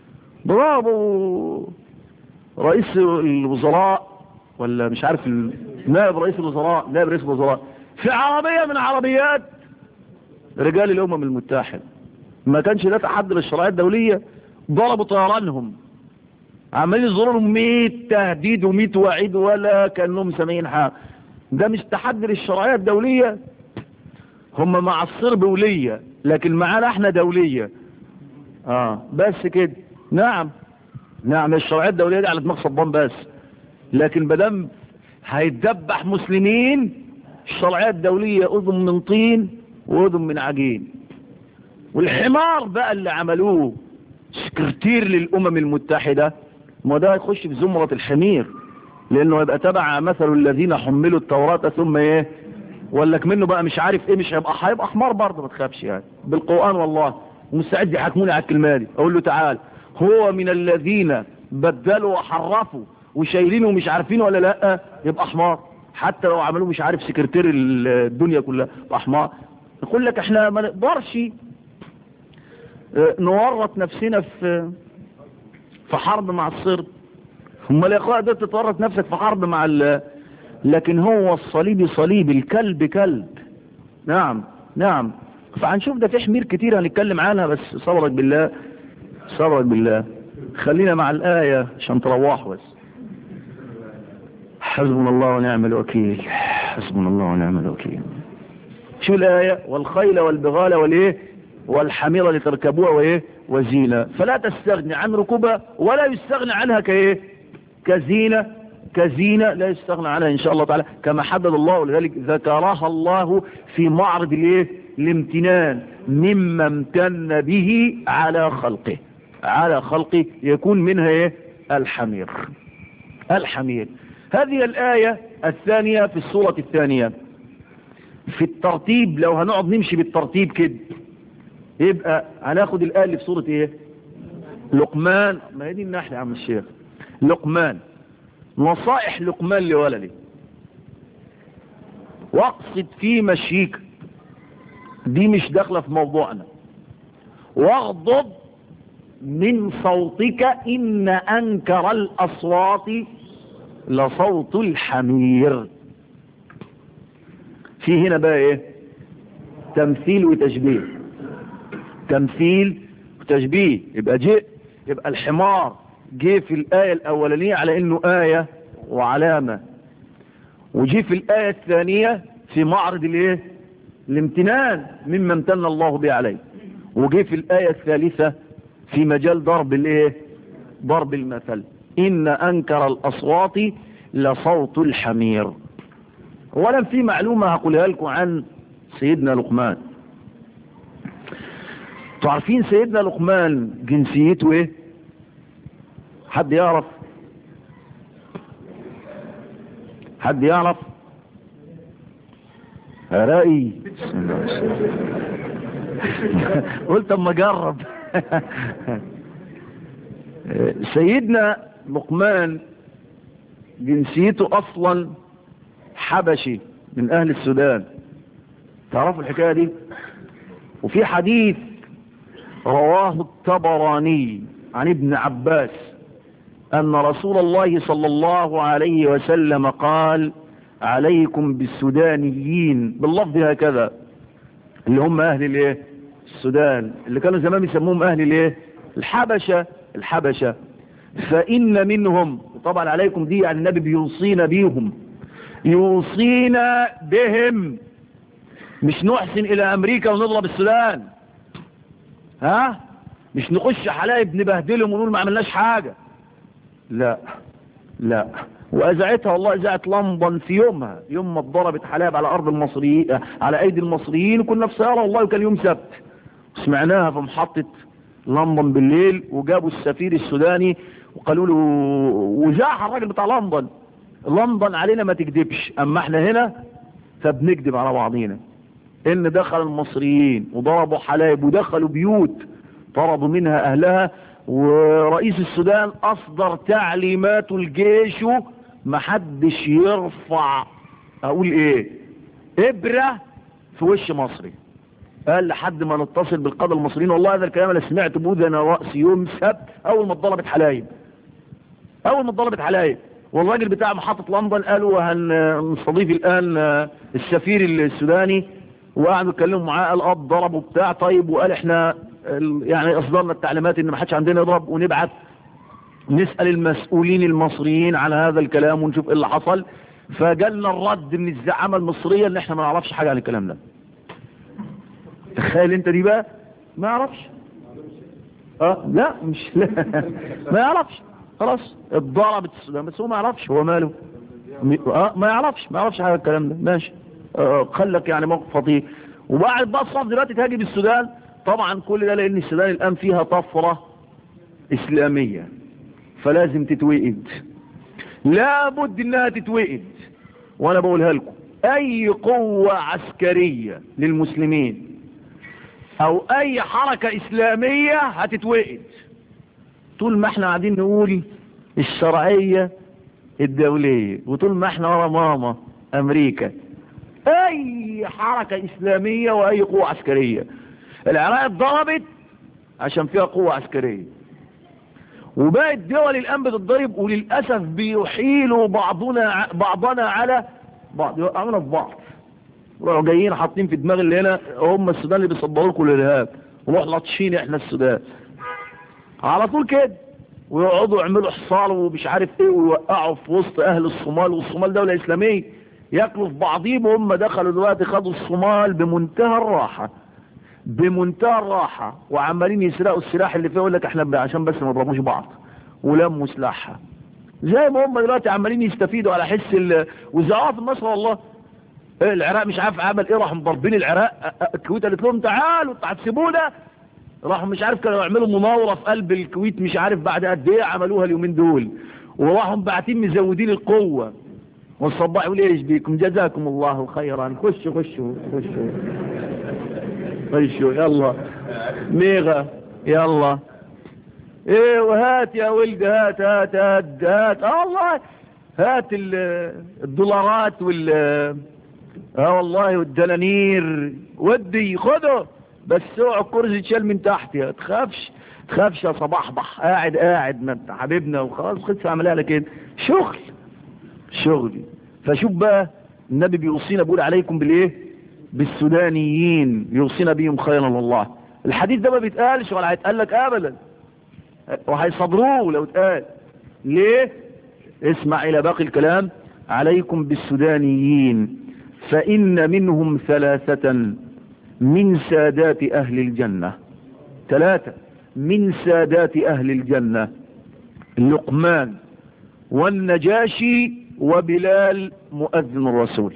برافو رئيس الوزراء، ولا مش عارف نائب رئيس الوزراء، نائب رئيس الوزراء في عربية من عربيات رجال الأمم المتحدة. ما كانش ده تحدي للشرعية الدولية؟ ضربوا طيرانهم، عمالين يظهروا لهم 100 تهديد و100 وعيد ولا كأنهم سامعين حاجة. ده مش تحدي للشرعية الدولية؟ هم مع الصرب ولية، لكن معانا احنا دولية. بس كده. نعم نعم، الشرعية الدولية دي على دماغ صبان بس، لكن بدم هيتذبح مسلمين، الشرعية الدولية أذن من طين وأذن من عجين. والحمار بقى اللي عملوه سكرتير للأمم المتحدة، ما ده هيخش في زمرة الحمير، لأنه هيبقى تبع مثل الذين حملوا التوراة ثم ايه ولك منه بقى مش عارف ايه، مش هيبقى حمار برضه. ما تخافش يعني، بالقرآن والله ومستعد يحاكموني على الكلمة دي. اقول له تعال، هو من الذين بدلوا وحرفوا وشايلينه ومش عارفين ولا لا، يبقى حمار. حتى لو عملوه مش عارف سكرتير الدنيا كلها، يبقى حمار. يقول لك احنا ما نقدرش نورط نفسنا في حرب مع الصرب. هم يا اخويا ده تتورط نفسك في حرب مع لكن هو الصليب صليب، الكلب كلب. نعم نعم. فهنشوف ده في حمير كتير هنتكلم عنها، بس صبرك بالله، صبرك بالله. خلينا مع الآية عشان تروحوا بس. حسبنا الله ونعم الوكيل، حسبنا الله ونعم الوكيل. شو الآية؟ والخيل والبغال والايه والحمير لتركبوها وايه وزينة. فلا تستغني عن ركوبها ولا يستغني عنها كايه كزينة، كزينة لا يستغنى عنها ان شاء الله تعالى كما حدد الله. ولذلك ذكرها الله في معرض الايه الامتنان، مما امتن به على خلقه. على خلقه يكون منها ايه؟ الحمير. الحمير. هذه الآية الثانية في السورة الثانية. في الترتيب لو هنقعد نمشي بالترتيب كده يبقى هناخد الآية اللي في سورة ايه؟ لقمان. ما هي دي النحل يا عم الشيخ. لقمان، نصائح لقمان لولده. واقصد في مشيك، دي مش داخله في موضوعنا. واغضض من صوتك إن أنكر الأصوات لصوت الحمير. في هنا بقى ايه؟ تمثيل وتشبيه. تمثيل وتشبيه. يبقى الحمار جه في الآية الأولانية على إنه آية وعلامة، وجه في الآية الثانية في معرض الايه؟ الامتنان مما امتن الله به عليه، وجه في الآية الثالثة في مجال ضرب الايه؟ ضرب المثل. إن أنكر الأصوات لصوت الحمير. اولا في معلومة هقولها لكم عن سيدنا لقمان. تعرفين سيدنا لقمان جنسيته ايه؟ حد يعرف؟ حد يعرف؟ رأي قلت اما اجرب. سيدنا لقمان جنسيته اصلا حبشي من اهل السودان. تعرفوا الحكاية دي؟ وفي حديث رواه الطبراني عن ابن عباس أن رسول الله صلى الله عليه وسلم قال: عليكم بالسودانيين، باللفظ هكذا، اللي هم أهل الايه؟ السودان، اللي كانوا زمان يسموهم أهل الايه؟ الحبشة. فإن منهم، طبعا عليكم دي يعني النبي بيوصينا بيهم، يوصينا بهم، مش نحسن إلى أمريكا ونضرب السودان، ها؟ مش نخش حلايب نبهدلهم ونقول ما عملناش حاجة، لا. وأذاعتها والله إذاعة لندن في يومها، يوم ما اتضربت حلايب على أرض المصريين، على أيدي المصريين، وكنا في سيارة والله، وكان يوم سبت، سمعناها في محطة لندن بالليل، وجابوا السفير السوداني وقالوا له، وزاعها الراجل بتاع لندن علينا ما تكذبش، أما احنا هنا فبنكذب على بعضينا، إن دخل المصريين وضربوا حلايب ودخلوا بيوت طردوا منها أهلها، ورئيس السودان أصدر تعليمات الجيش محدش يرفع أقول إيه؟ إبرة في وش مصري. قال لحد ما نتصل بالقادة المصريين. والله هذا الكلام اللي سمعته بأذن رأسي يوم سبت أول ما اتضربت حلايب. والراجل بتاع محطة لندن قالوا هنستضيف الآن السفير السوداني، وقعدوا يتكلموا معاه، قال ضربوا بتاع طيب، وقال احنا يعني اصدرنا التعليمات ان ما حدش عندنا يضرب، ونبعت نسأل المسؤولين المصريين على هذا الكلام ونشوف ايه اللي حصل. فجالنا الرد من الزعامة المصرية ان احنا ما نعرفش حاجة عن الكلام ده. تخيل انت دي بقى، ما يعرفش. لا مش لا ما يعرفش، خلاص اتضربت السودان، بس هو ما يعرفش، هو ماله؟ ما يعرفش حاجة الكلام ده، ماشي. خلك يعني موقف خطير. وبعد بقى الصف دلوقتي تهاجم السودان، طبعا كل ده لان السودان الان فيها طفرة اسلامية، فلازم تتوئد، لابد انها تتوئد. وانا بقولها لكم، اي قوة عسكرية للمسلمين او اي حركة اسلامية هتتوئد طول ما احنا قاعدين نقول الشرعية الدولية، وطول ما احنا ورا ماما امريكا. اي حركة اسلامية واي قوة عسكرية، العراق اتضربت عشان فيها قوة عسكرية، وباقي الدول الان بتتضرب، وللأسف بيحيلوا بعضنا على بعض، يوقعونا في بعض، وراحوا جايين حاطين في دماغ اللي هنا هم السودان اللي بيصدروا لكم الارهاب، ونروح لطشين احنا السودان على طول كده، ويقعدوا يعملوا حصار ومش عارف ايه، ويوقعوا في وسط اهل الصومال، والصومال دولة اسلامية، ياكلوا في بعضهم. وهم دخلوا دلوقتي خدوا الصومال بمنتهى الراحة، وعمالين يسرقوا السلاح اللي فيه، يقول لك احنا عشان بس ما نضربوش بعض، ولموا سلاحها، زي ما هم دلوقتي عمالين يستفيدوا على حس وزعاف مصر. والله العراق مش عارف عمل ايه، راح مضربين العراق، الكويت قالت لهم تعالوا هتسيبونا، راحوا مش عارف كانوا يعملوا مناورة في قلب الكويت مش عارف بعد قد ايه عملوها اليومين دول، وراحوا باعتين مزودين القوة، والصباح يقول ايش بيكم جزاكم الله خيرا، خشوا يلا ميغا يلا ايه وهات يا ولد هات والله هات الدولارات والله والدنانير ودي خده، بس اوعى الكرسي تشال من تحت، يا تخافش يا صباحبح، قاعد ما انت حبيبنا وخلاص خلص عملها لك كده شغل. فشوف بقى النبي بيوصينا بيقول عليكم بالايه؟ بالسودانيين، يوصينا بيهم خيرا والله. الحديث ده ما بيتقالش ولا هيتقال لك ابدا، وهيصدروه لو اتقال. ليه؟ اسمع الى باقي الكلام. عليكم بالسودانيين فإن منهم 3 من سادات أهل الجنة، 3 من سادات أهل الجنة: لقمان والنجاشي وبلال مؤذن الرسول.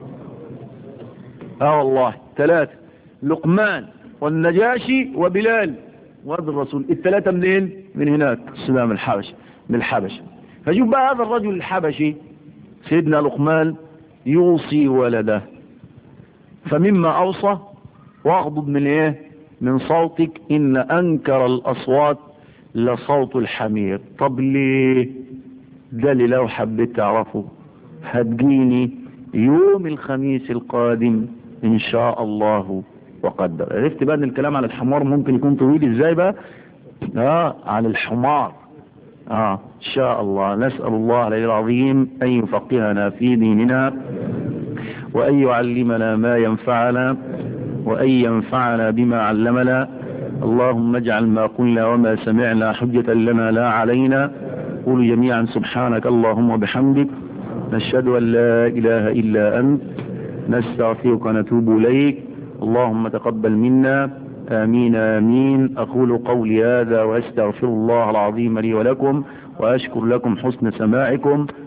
والله 3: لقمان والنجاشي وبلال مؤذن الرسول. ال3 منين؟ من هناك السلام الحبشي، من الحبشة. فشوف بقى هذا الرجل الحبشي سيدنا لقمان يوصي ولده، فمما أوصى: واغضض من ايه؟ من صوتك إن أنكر الأصوات لصوت الحمير. طب ليه؟ ده اللي لو حبيت تعرفه هتجيني يوم الخميس القادم إن شاء الله وقدر. عرفت بقى ان الكلام عن الحمار ممكن يكون طويل ازاي بقى؟ عن الحمار إن شاء الله. نسأل الله العلي العظيم أن يفقهنا في ديننا، وأن يعلمنا ما ينفعنا، وأن ينفعنا بما علمنا. اللهم اجعل ما قلنا وما سمعنا حجة لنا لا علينا. قولوا جميعا سبحانك اللهم وبحمدك، نشهد أن لا إله إلا أنت، نستغفرك ونتوب إليك. اللهم تقبل منا، آمين آمين. أقول قولي هذا وأستغفر الله العظيم لي ولكم، وأشكر لكم حسن سماعكم.